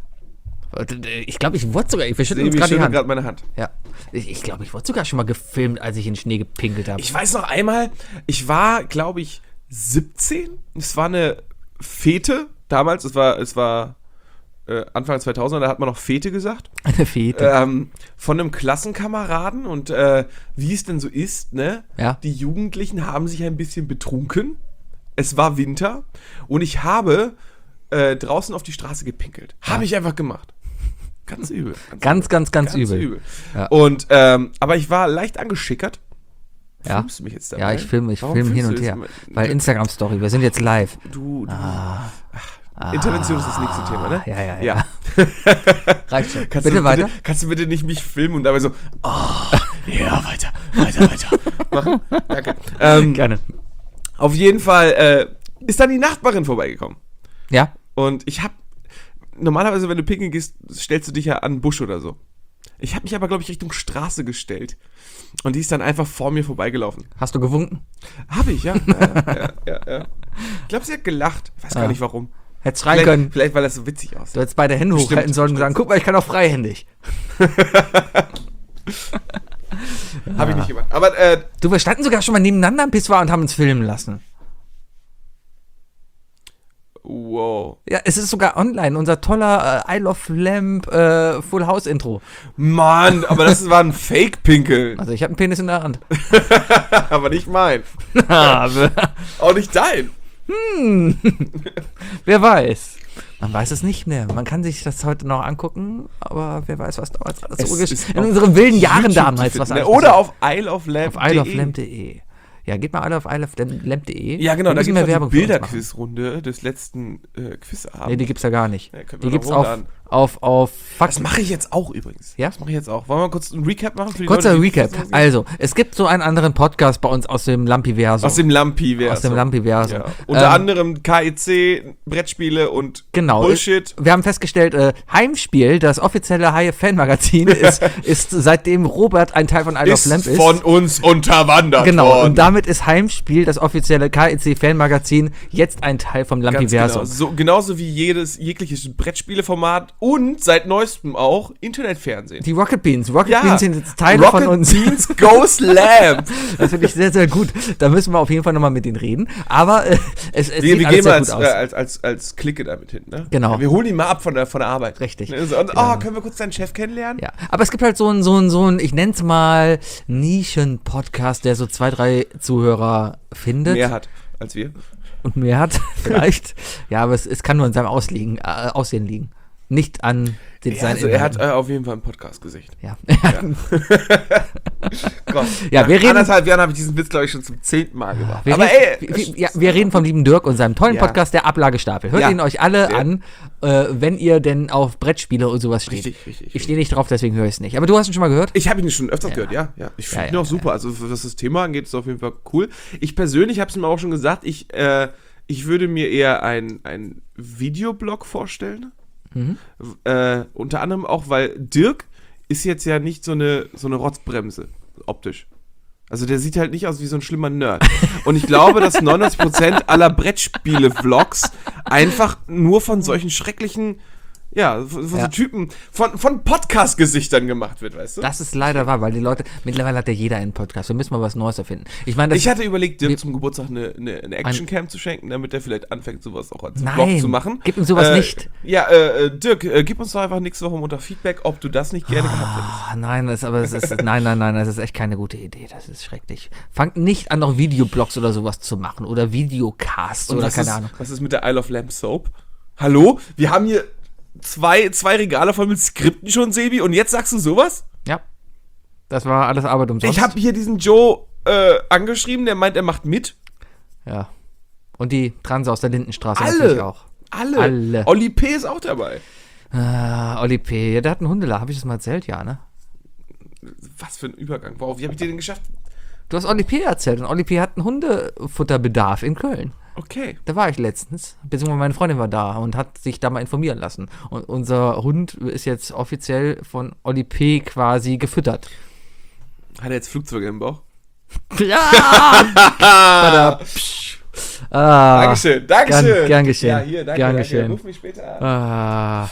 Ich glaube, ich wurde sogar, wir schütteln uns Sebi gerade die schüttelt Hand. gerade meine Hand. Ja. Ich, ich glaube, ich wurde sogar schon mal gefilmt, als ich in den Schnee gepinkelt habe. Ich weiß noch einmal, ich war, glaube ich, siebzehn. Es war eine Fete damals. Es war, es war äh, Anfang zweitausender, da hat man noch Fete gesagt. Eine Fete. Ähm, von einem Klassenkameraden und äh, wie es denn so ist, ne? Ja. Die Jugendlichen haben sich ein bisschen betrunken. Es war Winter und ich habe äh, draußen auf die Straße gepinkelt. Habe ich einfach gemacht. Ganz übel. Ganz, ganz, ganz, Ganz übel. übel. Ja. Und, ähm, aber ich war leicht angeschickert. Ja. Filmst du mich jetzt dabei? Ja, ich filme, ich Warum filme hin filmst und du her. das? Weil Instagram-Story, wir sind jetzt live. Du, du. Ah, Ach, Intervention ist das nächste Thema, ne? ja, ja, ja. Ja. Reicht schon. Kannst Bitte du, weiter? Bitte, kannst du bitte nicht mich filmen und dabei so, oh, ja, weiter, weiter, weiter machen? Danke. Ähm, Gerne. auf jeden Fall äh, ist dann die Nachbarin vorbeigekommen. Ja? Und ich hab, normalerweise, wenn du pinkeln gehst, stellst du dich ja an einen Busch oder so. Ich habe mich aber, glaube ich, Richtung Straße gestellt. Und die ist dann einfach vor mir vorbeigelaufen. Hast du gewunken? Habe ich, ja. ja, ja, ja, ja. Ich glaube, sie hat gelacht. Ich weiß gar Ah. nicht, warum. Hättest schreien Vielleicht, können. vielleicht, weil das so witzig aussieht. Du hättest beide Hände Bestimmt, hochhalten sollen und sagen, guck mal, ich kann auch freihändig. Habe ich nicht gemacht. Aber äh, Du, wir standen sogar schon mal nebeneinander im Pissoir und haben uns filmen lassen. wow. Ja, es ist sogar online, unser toller äh, I Love Lamp äh, Full House Intro. Mann, aber das war ein Fake-Pinkeln. Also ich habe einen Penis in der Hand. Aber nicht mein. Aber, Auch nicht dein. wer weiß. Man weiß es nicht mehr. Man kann sich das heute noch angucken, aber wer weiß, was damals alles Es so gesch- ist in auf unseren wilden Jahren YouTube damals. zu Was finden, alles ne? Oder passiert. auf isle of lamp auf isle of lamp punkt de. Ja, geht mal alle auf isle of lamp punkt de. Ja, genau, Wir da müssen gibt mehr es die Werbung für uns machen. Bilderquizrunde des letzten äh, Quizabends. Nee, die gibt's ja gar nicht. Ja, können Die wir gibt's noch auf, hochladen. auf, auf Das Fakten. mache ich jetzt auch übrigens. Ja? Das mache ich jetzt auch. Wollen wir kurz einen Recap machen für die Kurzer Leute, die Recap. das nicht Also, es gibt so einen anderen Podcast bei uns aus dem Lampiversum. Aus dem Lampiversum. Aus dem Lampiversum. Ja. Unter Ähm, anderem K I C, Brettspiele und Genau. Bullshit. Wir haben festgestellt, äh, Heimspiel, das offizielle Haie-Fan-Magazin, ist, ist seitdem Robert ein Teil von Isle of Ist Lamp ist. von uns unterwandert Genau, worden. und damit ist Heimspiel, das offizielle K E C-Fanmagazin, jetzt ein Teil vom Ganz Lampiversum. genau. So, genauso wie jedes jegliches Brettspieleformat und seit neuestem auch Internetfernsehen. Die Rocket Beans. Rocket Ja. Beans sind jetzt Teile Rocket von uns. Beans Goes Lamp. Das finde ich sehr, sehr gut. Da müssen wir auf jeden Fall nochmal mit denen reden. Aber äh, es, es Wir, sieht wir alles gehen sehr mal gut als, aus. äh, als, als, als Clique damit hin, ne? Genau. Ja, wir holen ihn mal ab von der, von der Arbeit. Richtig. Ne? So, und, Genau. oh, können wir kurz deinen Chef kennenlernen? Ja, aber es gibt halt so einen, so einen, so einen, ich nenne es mal Nischen-Podcast, der so zwei, drei Zuhörer findet. Mehr hat als wir. Und mehr hat vielleicht. Ja, aber es, es kann nur an seinem Ausliegen, äh, Aussehen liegen. Nicht an den Ja, seinen also er hat Inhalten. äh, auf jeden Fall ein Podcast-Gesicht. Ja. Gott. Ja, wir Nach reden- anderthalb Jahren habe ich diesen Witz, glaube ich, schon zum zehnten Mal gemacht. Wir, Aber reden, ey, wir, ja, wir reden vom lieben Dirk und seinem tollen Ja. Podcast, der Ablagestapel. Hört Ja. ihn euch alle Der- an, äh, wenn ihr denn auf Brettspiele und sowas steht. Richtig, richtig, Ich stehe nicht drauf, deswegen höre ich es nicht. Aber du hast ihn schon mal gehört? ich habe ihn schon öfters gehört, ja. ja. Ich finde Ja, ihn ja, auch super. Also, was das Thema angeht, ist auf jeden Fall cool. Ich persönlich habe es ihm auch schon gesagt, ich, äh, ich würde mir eher ein, ein Videoblog vorstellen. Mhm. Äh, unter anderem auch, weil Dirk ist jetzt ja nicht so eine, so eine Rotzbremse, optisch. Also der sieht halt nicht aus wie so ein schlimmer Nerd. Und ich glaube, dass neunundneunzig Prozent aller Brettspiele-Vlogs einfach nur von solchen schrecklichen, ja, von, von Ja. so Typen, von, von Podcast-Gesichtern gemacht wird, weißt du? Das ist leider wahr, weil die Leute, mittlerweile hat ja jeder einen Podcast. Wir müssen mal was Neues erfinden. Ich meine, das Ich hatte überlegt, Dirk wir- zum Geburtstag eine, eine, eine Actioncam zu schenken, damit er vielleicht anfängt, sowas auch als Nein, Vlog zu machen. gib ihm sowas äh, nicht. Ja, äh, äh, Dirk, äh, gib uns doch einfach nächste Woche unter Feedback, ob du das nicht gerne gehabt hättest. Ah, nein, das, aber es ist, nein, nein, nein, das ist echt keine gute Idee. Das ist schrecklich. Fangt nicht an, noch Videoblogs oder sowas zu machen oder Videocasts Und oder was keine ist, Ahnung. was ist mit der Isle of Lamp Soap? Hallo? Wir haben hier zwei, zwei Regale voll mit Skripten schon, Sebi, und jetzt sagst du sowas? Ja, das war alles Arbeit umsonst. Ich habe hier diesen Joe äh, angeschrieben, der meint, er macht mit. Ja. Und die Transe aus der Lindenstraße Alle. natürlich auch. Alle. Alle. Olli P. ist auch dabei. Ah, Oli P. Ja, der hat einen Hundela. Habe ich das mal erzählt? Ja, ne? Was für ein Übergang. Wow, wie hab ich dir denn geschafft? Du hast Oli P. erzählt und Oli P. hat einen Hundefutterbedarf in Köln. Okay. Da war ich letztens, beziehungsweise meine Freundin war da und hat sich da mal informieren lassen. Und unser Hund ist jetzt offiziell von Oli P. quasi gefüttert. Hat er jetzt Flugzeuge im Bauch? Ja! Bada, psch. ah, Dankeschön, Dankeschön. Gern, gern geschehen. Ja, hier, danke, Gern danke. geschehen. Ruf mich später an. Ah,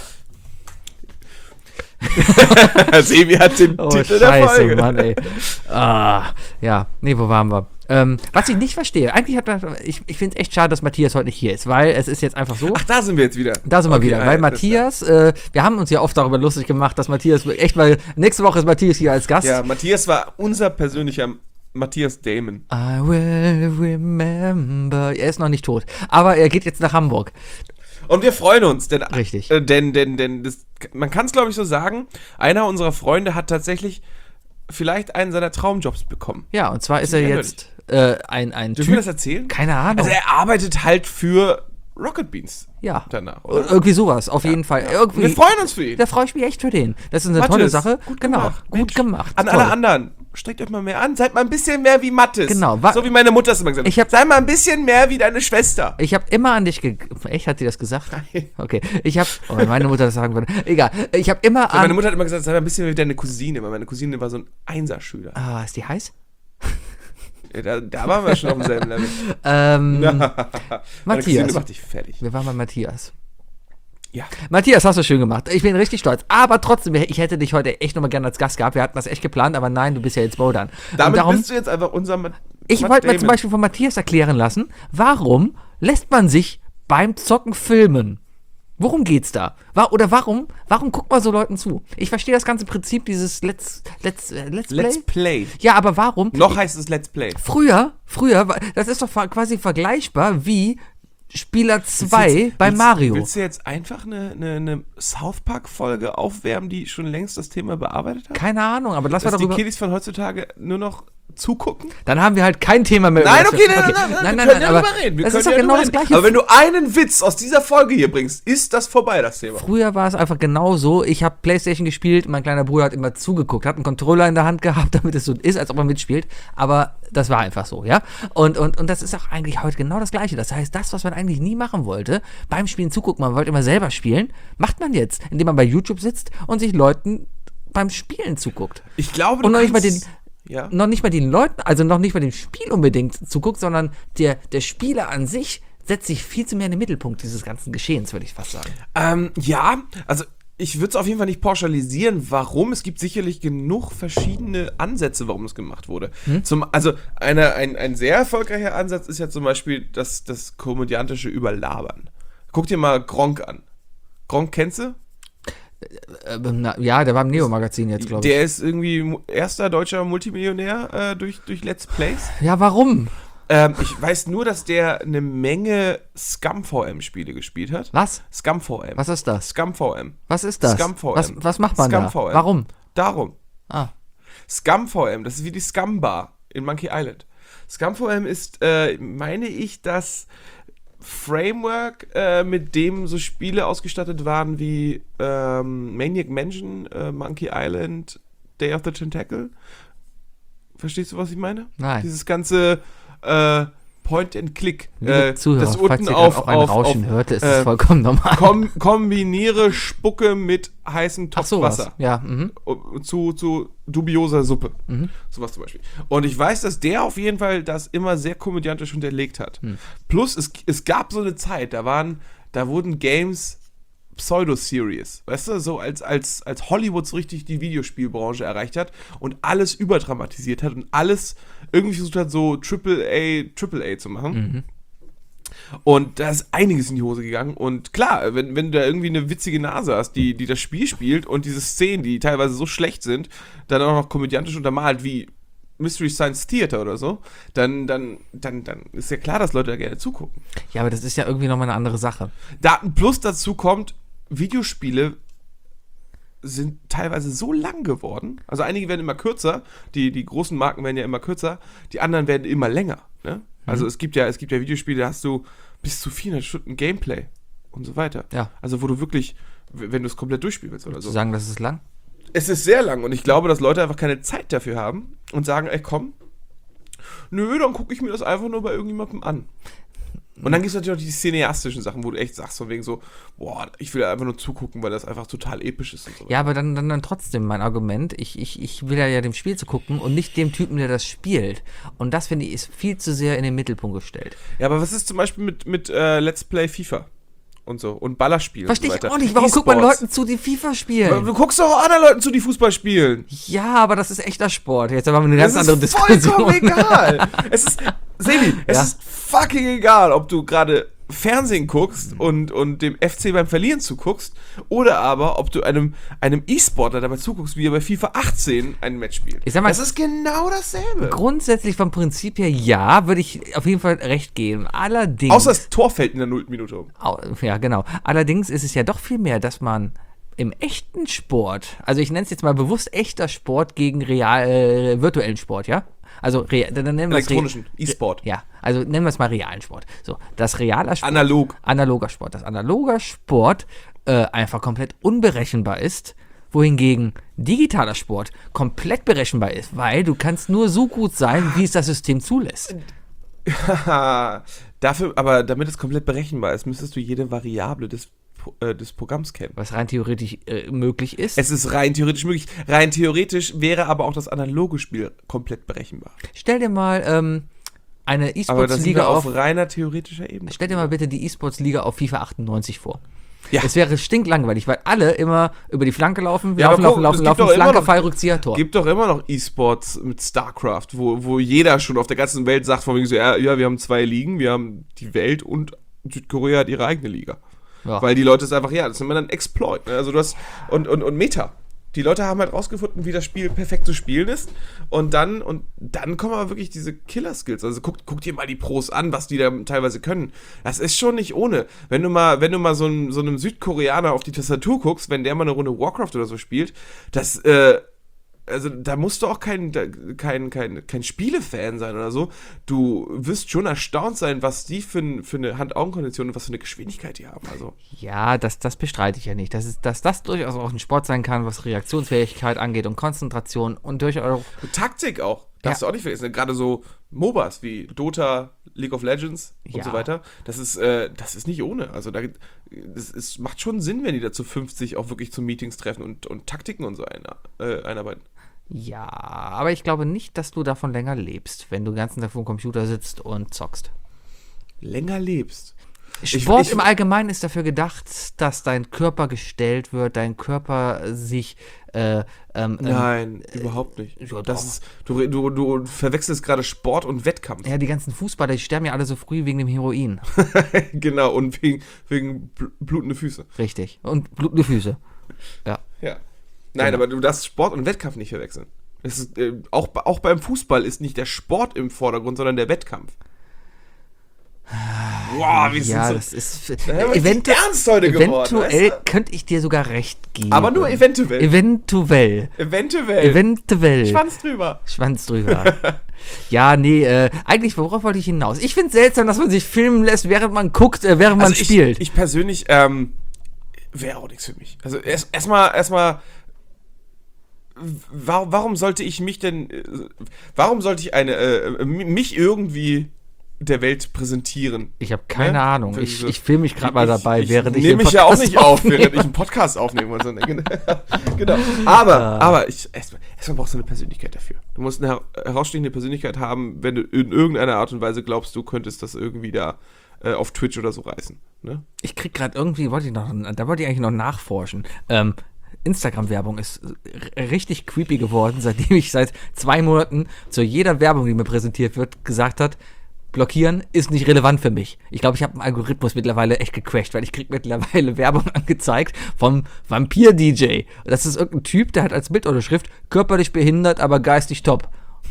Sebi hat den oh, Titel der scheiße, Folge. Mann, ey. Ah, ja, nee, wo waren wir? Ähm, was ich nicht verstehe, eigentlich hat man, ich, ich finde es echt schade, dass Matthias heute nicht hier ist, weil es ist jetzt einfach so. Ach, da sind wir jetzt wieder. Da sind wir Okay, wieder, ja, weil ja, Matthias, äh, wir haben uns ja oft darüber lustig gemacht, dass Matthias, echt mal, nächste Woche ist Matthias hier als Gast. Ja, Matthias war unser persönlicher Matthias Damon. I will remember. Er ist noch nicht tot, aber er geht jetzt nach Hamburg. Und wir freuen uns, denn, Richtig. Äh, denn, denn, denn das, man kann es, glaube ich, so sagen, einer unserer Freunde hat tatsächlich vielleicht einen seiner Traumjobs bekommen. Ja, und zwar ist er Ehrlich. jetzt äh, ein, ein Dürfen wir Typ, das erzählen? keine Ahnung. Also er arbeitet halt für Rocket Beans ja, danach, oder? irgendwie sowas, auf jeden Fall. Und Irgendwie, wir freuen uns für ihn. da freue ich mich echt für den. Das ist eine Mathis, tolle Sache. gut genau, gemacht. gut Mensch. gemacht. An Toll. alle anderen, streckt euch mal mehr an. Seid mal ein bisschen mehr wie Mathis. Genau, wa- So wie meine Mutter es immer gesagt hat. Ich hab- Sei mal ein bisschen mehr wie deine Schwester. Ich habe immer an dich ge... Echt, hat sie das gesagt? Nein. Okay, ich habe... Oh, wenn meine Mutter das sagen würde. Egal, ich habe immer Meine an... Mutter hat immer gesagt, sei mal ein bisschen wie deine Cousine, weil meine Cousine war so ein Einserschüler. Ah, ist die heiß? Ja, da, da waren wir schon auf demselben Level. Ähm, Meine Matthias. Christine macht dich fertig. Wir waren bei Matthias. Ja. Matthias, hast du schön gemacht. Ich bin richtig stolz. Aber trotzdem, ich hätte dich heute echt nochmal gerne als Gast gehabt. Wir hatten das echt geplant, aber nein, du bist ja jetzt Bodan. Damit Und darum, bist du jetzt einfach unser Matt ich Matt wollte mir Damon. zum Beispiel von Matthias erklären lassen, warum lässt man sich beim Zocken filmen? Worum geht's da? War, oder warum, warum guckt man so Leuten zu? Ich verstehe das ganze Prinzip dieses Let's, Let's, äh, Let's Play. Let's Play. Ja, aber warum? Noch heißt es Let's Play. Früher, früher, war- das ist doch fa- quasi vergleichbar wie Spieler zwei Willst- bei willst- Mario. Willst du jetzt einfach eine, eine, eine South Park-Folge aufwärmen, die schon längst das Thema bearbeitet hat? Keine Ahnung, aber lass mal Dass die darüber. Kiddies von heutzutage nur noch zugucken? Dann haben wir halt kein Thema mehr. über Nein, das okay, wir- nein, nein, nein, nein, wir nein, können nein, ja aber drüber reden. Wir das können ist doch ja genau drüber das reden. Gleiche. Aber wenn du einen Witz aus dieser Folge hier bringst, ist das vorbei, das Thema. Früher war es einfach genau so, ich habe Playstation gespielt, mein kleiner Bruder hat immer zugeguckt, hat einen Controller in der Hand gehabt, damit es so ist, als ob er mitspielt, aber das war einfach so, ja. Und, und, und das ist auch eigentlich heute genau das Gleiche. Das heißt, das, was man eigentlich nie machen wollte, beim Spielen zugucken, man wollte immer selber spielen, macht man jetzt, indem man bei YouTube sitzt und sich Leuten beim Spielen zuguckt. Ich glaube, du Und noch nicht mal kannst- den, Ja. noch nicht mal den Leuten, also noch nicht mal dem Spiel unbedingt zuguckt, sondern der, der Spieler an sich setzt sich viel zu mehr in den Mittelpunkt dieses ganzen Geschehens, würde ich fast sagen. Ähm, ja, also ich würde es auf jeden Fall nicht pauschalisieren, warum. Es gibt sicherlich genug verschiedene Ansätze, warum es gemacht wurde. Zum, also eine, ein, ein sehr erfolgreicher Ansatz ist ja zum Beispiel das, das komödiantische Überlabern. Guck dir mal Gronkh an. Gronkh kennst du? Äh, na, ja, der war im Neo-Magazin jetzt, glaube ich. Der ist irgendwie mu- erster deutscher Multimillionär äh, durch, durch Let's Plays. Ja, warum? Ähm, ich weiß nur, dass der eine Menge Scum-V M-Spiele gespielt hat. Was? Scum-V M. Was ist das? Scum-V M. Was ist das? Scum-V M. Was, was macht man da? Scum-V M. Warum? Darum. Ah. Scum-V M, das ist wie die Scum-Bar in Monkey Island. Scum-V M ist, äh, meine ich, das Framework, äh, mit dem so Spiele ausgestattet waren wie ähm, Maniac Mansion, äh, Monkey Island, Day of the Tentacle. Verstehst du, was ich meine? Nein. Dieses ganze äh, Point-and-Click. Liebe Äh, Zuhörer, das falls unten ihr auf, auf, auch ein auf, Rauschen auf hörte, ist äh, das vollkommen normal. kom kombiniere Spucke mit heißem Ach Topf sowas. Wasser. Ja, mhm. Zu, zu dubioser Suppe. Mhm. Sowas zum Beispiel. Und ich weiß, dass der auf jeden Fall das immer sehr komödiantisch unterlegt hat. Mhm. Plus, es, es gab so eine Zeit, da waren, da wurden Games Pseudo-Serious, weißt du, so als, als, als Hollywood so richtig die Videospielbranche erreicht hat und alles überdramatisiert hat und alles irgendwie versucht hat, so Triple A, Triple A zu machen. Mhm. Und da ist einiges in die Hose gegangen. Und klar, wenn, wenn du da irgendwie eine witzige Nase hast, die, die das Spiel spielt und diese Szenen, die teilweise so schlecht sind, dann auch noch komödiantisch untermalt wie Mystery Science Theater oder so, dann, dann, dann, dann ist ja klar, dass Leute da gerne zugucken. Ja, aber das ist ja irgendwie nochmal eine andere Sache. Da, plus dazu kommt, Videospiele sind teilweise so lang geworden. Also einige werden immer kürzer, die, die großen Marken werden ja immer kürzer, die anderen werden immer länger. Ne? Also es gibt ja, es gibt ja Videospiele, da hast du bis zu vierhundert Stunden Gameplay und so weiter. Ja. Also wo du wirklich, w- wenn du es komplett durchspielen willst oder Zu so. sagen, das ist lang? Es ist sehr lang und ich glaube, dass Leute einfach keine Zeit dafür haben und sagen, ey komm, nö, dann gucke ich mir das einfach nur bei irgendjemandem an. Und dann gibt es natürlich auch die cineastischen Sachen, wo du echt sagst, von wegen so, boah, ich will einfach nur zugucken, weil das einfach total episch ist und so. Ja, aber dann, dann, dann trotzdem mein Argument, ich, ich, ich will ja, ja dem Spiel zu gucken und nicht dem Typen, der das spielt. Und das, finde ich, ist viel zu sehr in den Mittelpunkt gestellt. Ja, aber was ist zum Beispiel mit, mit äh, Let's Play FIFA und so und Ballerspielen Verstehe und so ich weiter? auch nicht. Warum guckt man E-Sports. Leuten zu, die FIFA spielen? Du guckst doch auch anderen Leuten zu, die Fußball spielen. Ja, aber das ist echter Sport. Jetzt haben wir eine ganz Es andere ist Diskussion. vollkommen egal. Es ist, Sebi, es Ja. ist fucking egal, ob du gerade Fernsehen guckst und, und dem F C beim Verlieren zuguckst oder aber, ob du einem, einem E-Sportler dabei zuguckst, wie er bei FIFA achtzehn ein Match spielt. Ich sag mal, das ist genau dasselbe. Grundsätzlich vom Prinzip her ja, würde ich auf jeden Fall recht geben. Allerdings. Außer das Tor fällt in der nullten Minute um. Au- Ja, genau. Allerdings ist es ja doch viel mehr, dass man im echten Sport, also ich nenne es jetzt mal bewusst echter Sport gegen real, äh, virtuellen Sport, ja? Also real, dann nennen wir es Elektronischen, E-Sport. Ja, also nennen wir es mal realen Sport. So, das realer Sport. Analog. Analoger Sport. Das analoger Sport äh, einfach komplett unberechenbar ist, wohingegen digitaler Sport komplett berechenbar ist, weil du kannst nur so gut sein, wie es das System zulässt. Haha. Dafür, aber damit es komplett berechenbar ist, müsstest du jede Variable des äh, des Programms kennen. Was rein theoretisch äh, möglich ist. Es ist rein theoretisch möglich. Rein theoretisch wäre aber auch das analoge Spiel komplett berechenbar. Stell dir mal ähm, eine Aber das sind E-Sports-Liga wir auf auf. reiner theoretischer Ebene. Stell dir mal bitte die E-Sports-Liga auf FIFA achtundneunzig vor. Ja. Es wäre stinklangweilig, weil alle immer über die Flanke laufen, wir Ja, laufen, aber laufen, guck, laufen, es gibt laufen, doch immer Flanke, noch- Fall, Rückzieher, Tor. Gibt doch immer noch E-Sports mit StarCraft, wo, wo jeder schon auf der ganzen Welt sagt, von wegen so, ja, ja, wir haben zwei Ligen, wir haben die Welt und Südkorea hat ihre eigene Liga. Ja. Weil die Leute es einfach, ja, das nennt man dann Exploit. Ne? Also du hast, und, und, und Meta. Die Leute haben halt rausgefunden, wie das Spiel perfekt zu spielen ist. Und dann, und dann kommen aber wirklich diese Killer-Skills. Also guck, guck dir mal die Pros an, was die da teilweise können. Das ist schon nicht ohne. Wenn du mal, wenn du mal so, einem, so einem Südkoreaner auf die Tastatur guckst, wenn der mal eine Runde Warcraft oder so spielt, das, äh, also da musst du auch kein, da- kein, kein, kein Spielefan sein oder so. Du wirst schon erstaunt sein, was die für, ein- für eine Hand-Augen-Kondition und was für eine Geschwindigkeit die haben. Also Ja, das, das bestreite ich ja nicht. Das ist, dass das durchaus auch ein Sport sein kann, was Reaktionsfähigkeit angeht und Konzentration und durchaus auch. und Taktik auch. Ja. Darfst du auch nicht vergessen. Gerade so MOBAs wie Dota, League of Legends und Ja. so weiter. Das ist, äh, das ist nicht ohne. Also da, es, es macht schon Sinn, wenn die da zu fünfzig auch wirklich zu Meetings treffen und, und Taktiken und so einer, äh, einarbeiten. Ja, aber ich glaube nicht, dass du davon länger lebst, wenn du den ganzen Tag vor dem Computer sitzt und zockst. Länger lebst. Sport ich- im Allgemeinen ist dafür gedacht, dass dein Körper gestellt wird, dein Körper sich äh, ähm, ähm, Nein, überhaupt nicht. ja, das doch. ist, du, du, du verwechselst gerade Sport und Wettkampf. ja, die ganzen Fußballer, die sterben ja alle so früh wegen dem Heroin. Genau, und wegen, wegen bl- blutende Füße. Richtig. Und blutende Füße. Ja. Ja. Nein, Genau. aber du darfst Sport und Wettkampf nicht verwechseln. Es ist, äh, auch, auch beim Fußball ist nicht der Sport im Vordergrund, sondern der Wettkampf. Boah, wie Ja, sind das ist. Da haben wir Eventu richtig ernst heute geworden, eventuell weißt könnte ich dir sogar recht geben. Aber nur eventuell. Eventuell. Eventuell. Eventuell. Schwanz drüber. Schwanz drüber. Ja, nee, äh, eigentlich, worauf wollte ich hinaus? Ich finde es seltsam, dass man sich filmen lässt, während man guckt, äh, während man Also ich, spielt. ich persönlich, ähm, wäre auch nichts für mich. Also erst erstmal, erstmal, warum, warum sollte ich mich denn, äh, warum sollte ich eine, äh, mich irgendwie der Welt präsentieren? Ich habe keine Ne? Ahnung. Für Ich, diese- ich filme mich gerade mal dabei, ich, während ich nehme den mich ja auch Podcast nicht auf, aufnehme. während ich einen Podcast aufnehme. Und so. Genau. Aber, aber ich, erstmal, erstmal brauchst du eine Persönlichkeit dafür. Du musst eine her- herausstechende Persönlichkeit haben, wenn du in irgendeiner Art und Weise glaubst, du könntest das irgendwie da äh, auf Twitch oder so reißen. Ne? Ich krieg gerade irgendwie, wollte ich noch, da wollte ich eigentlich noch nachforschen. Ähm, Instagram-Werbung ist r- richtig creepy geworden, seitdem ich seit zwei Monaten zu jeder Werbung, die mir präsentiert wird, gesagt hat, blockieren ist nicht relevant für mich. Ich glaube, ich habe einen Algorithmus mittlerweile echt gecrashed, weil ich krieg mittlerweile Werbung angezeigt vom Vampir-D J. Das ist irgendein Typ, der hat als Bildunterschrift körperlich behindert, aber geistig top.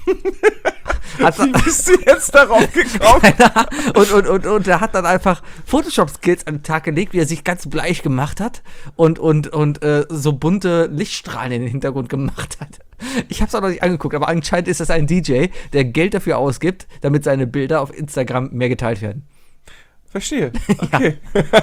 Hat, Wie bist du jetzt darauf gekommen? und, und, und, und er hat dann einfach Photoshop-Skills an den Tag gelegt, wie er sich ganz bleich gemacht hat und, und, und äh, so bunte Lichtstrahlen in den Hintergrund gemacht hat. Ich habe es auch noch nicht angeguckt, aber anscheinend ist das ein D J, der Geld dafür ausgibt, damit seine Bilder auf Instagram mehr geteilt werden. Verstehe. Okay.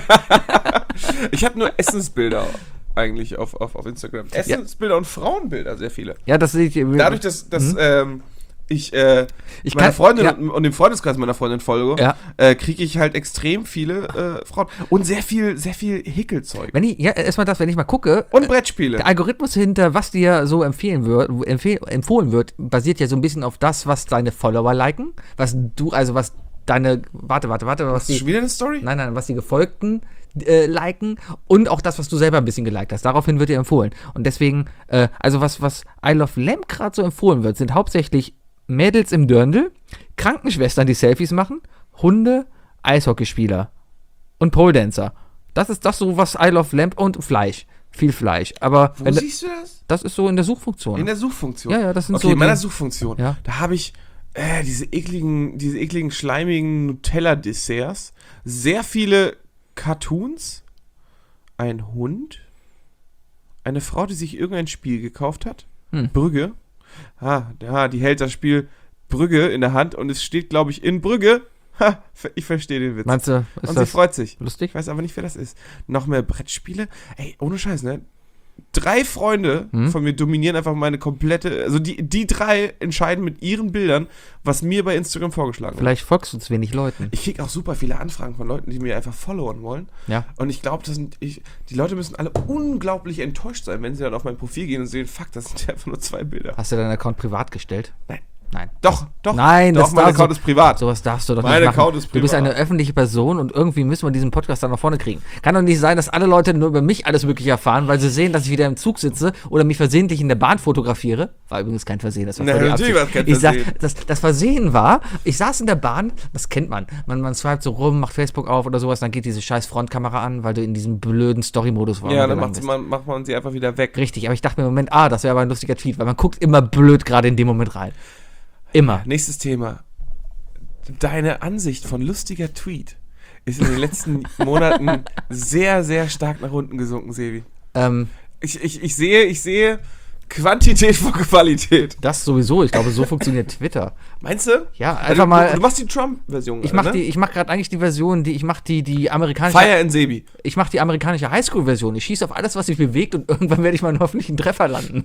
Ich habe nur Essensbilder eigentlich auf, auf, auf Instagram. Essensbilder und Frauenbilder, sehr viele. Ja, das sehe ich. Dadurch, dass, dass ähm, ich, äh, Ich meiner kann- Freundin ja. und, und dem Freundeskreis meiner Freundin folge, Ja. äh, kriege ich halt extrem viele äh, Frauen. Und sehr viel, sehr viel Hickelzeug. Wenn ich, ja, erstmal das, wenn ich mal gucke, Und Brettspiele. der Algorithmus hinter, was dir so empfehlen wird, empfehl, empfohlen wird, basiert ja so ein bisschen auf das, was deine Follower liken, was du, also was deine, warte, warte, warte, was Ist das die, schon wieder eine Story? nein, nein, was die Gefolgten äh, liken und auch das, was du selber ein bisschen geliked hast. Daraufhin wird dir empfohlen. Und deswegen, äh, also was, was I Love Lamp gerade so empfohlen wird, sind hauptsächlich Mädels im Dirndl, Krankenschwestern, die Selfies machen, Hunde, Eishockeyspieler und Pole Dancer. Das ist das so, was I Love Lamp und Fleisch. Viel Fleisch. Aber Wo wenn, siehst du das? das ist so in der Suchfunktion. In der Suchfunktion. Ja, ja, das sind okay, so in meiner die- Suchfunktion. Ja. Da habe ich äh, diese ekligen, diese ekligen, schleimigen Nutella-Desserts, sehr viele Cartoons, ein Hund, eine Frau, die sich irgendein Spiel gekauft hat, Hm. Brügge. Ah, ja, die hält das Spiel Brügge in der Hand und es steht, glaube ich, in Brügge. Ha, ich verstehe den Witz. Meinst du, ist und sie das freut sich. lustig? Ich weiß aber nicht, wer das ist. Noch mehr Brettspiele. Ey, ohne Scheiß, ne? drei Freunde Hm? von mir dominieren einfach meine komplette, also die, die drei entscheiden mit ihren Bildern, was mir bei Instagram vorgeschlagen wird. Vielleicht folgst du zu wenig Leuten. Ich kriege auch super viele Anfragen von Leuten, die mir einfach followen wollen. Ja. Und ich glaube, das sind, ich, die Leute müssen alle unglaublich enttäuscht sein, wenn sie dann auf mein Profil gehen und sehen, fuck, das sind ja einfach nur zwei Bilder. Hast du deinen Account privat gestellt? Nein. Nein. Doch, doch. Nein, doch, das mein darfst Account du- ist privat. Sowas darfst du doch Mein nicht machen. Account ist Du bist privat. eine öffentliche Person und irgendwie müssen wir diesen Podcast dann nach vorne kriegen. Kann doch nicht sein, dass alle Leute nur über mich alles Mögliche erfahren, weil sie sehen, dass ich wieder im Zug sitze oder mich versehentlich in der Bahn fotografiere. War übrigens kein Versehen, das war Nein, voll die natürlich Absicht. war es kein Ich sag, Versehen. das, das Versehen war, ich saß in der Bahn, das kennt man. Man, man swipet so rum, macht Facebook auf oder sowas, dann geht diese scheiß Frontkamera an, weil du in diesem blöden Story-Modus warst. Ja, dann macht man, macht man sie einfach wieder weg. Richtig, aber ich dachte mir im Moment, ah, das wäre aber ein lustiger Tweet, weil man guckt immer blöd gerade in dem Moment rein. Immer. Nächstes Thema. Deine Ansicht von lustiger Tweet ist in den letzten Monaten sehr, sehr stark nach unten gesunken, Sebi. Ähm, Ich, ich, ich sehe, ich sehe Quantität vor Qualität. das sowieso, ich glaube, so funktioniert Twitter. Meinst du? Ja, Also einfach du, mal. Du machst die Trump-Version. Ich mach ne? die, ich mach gerade eigentlich die Version, die ich mach die die amerikanische, Fire in Sebi. ich mach die amerikanische Highschool-Version. Ich schieße auf alles, was sich bewegt und irgendwann werde ich mal einen hoffentlichen Treffer landen.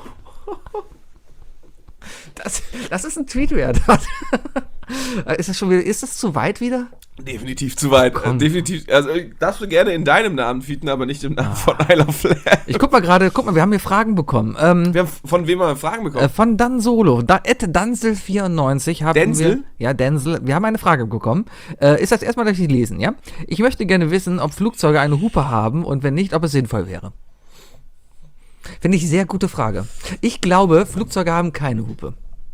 Das, das ist ein Tweet wert. Ist das schon wieder, ist das zu weit wieder? Definitiv zu weit. Komm. Äh, definitiv. Also darfst du gerne in deinem Namen feeden, aber nicht im Namen von Isle of Flair. Ich guck mal gerade, guck mal, wir haben hier Fragen bekommen. Ähm, Wir haben von wem haben wir Fragen bekommen? Äh, Von Dan Solo, da, Dansel vierundneunzig haben Denzel? wir. Ja, Denzel. Wir haben eine Frage bekommen. Äh, ist das erstmal, dass ich lesen, ja? Ich möchte gerne wissen, ob Flugzeuge eine Hupe haben und wenn nicht, ob es sinnvoll wäre. Finde ich sehr gute Frage. Ich glaube, Flugzeuge haben keine Hupe.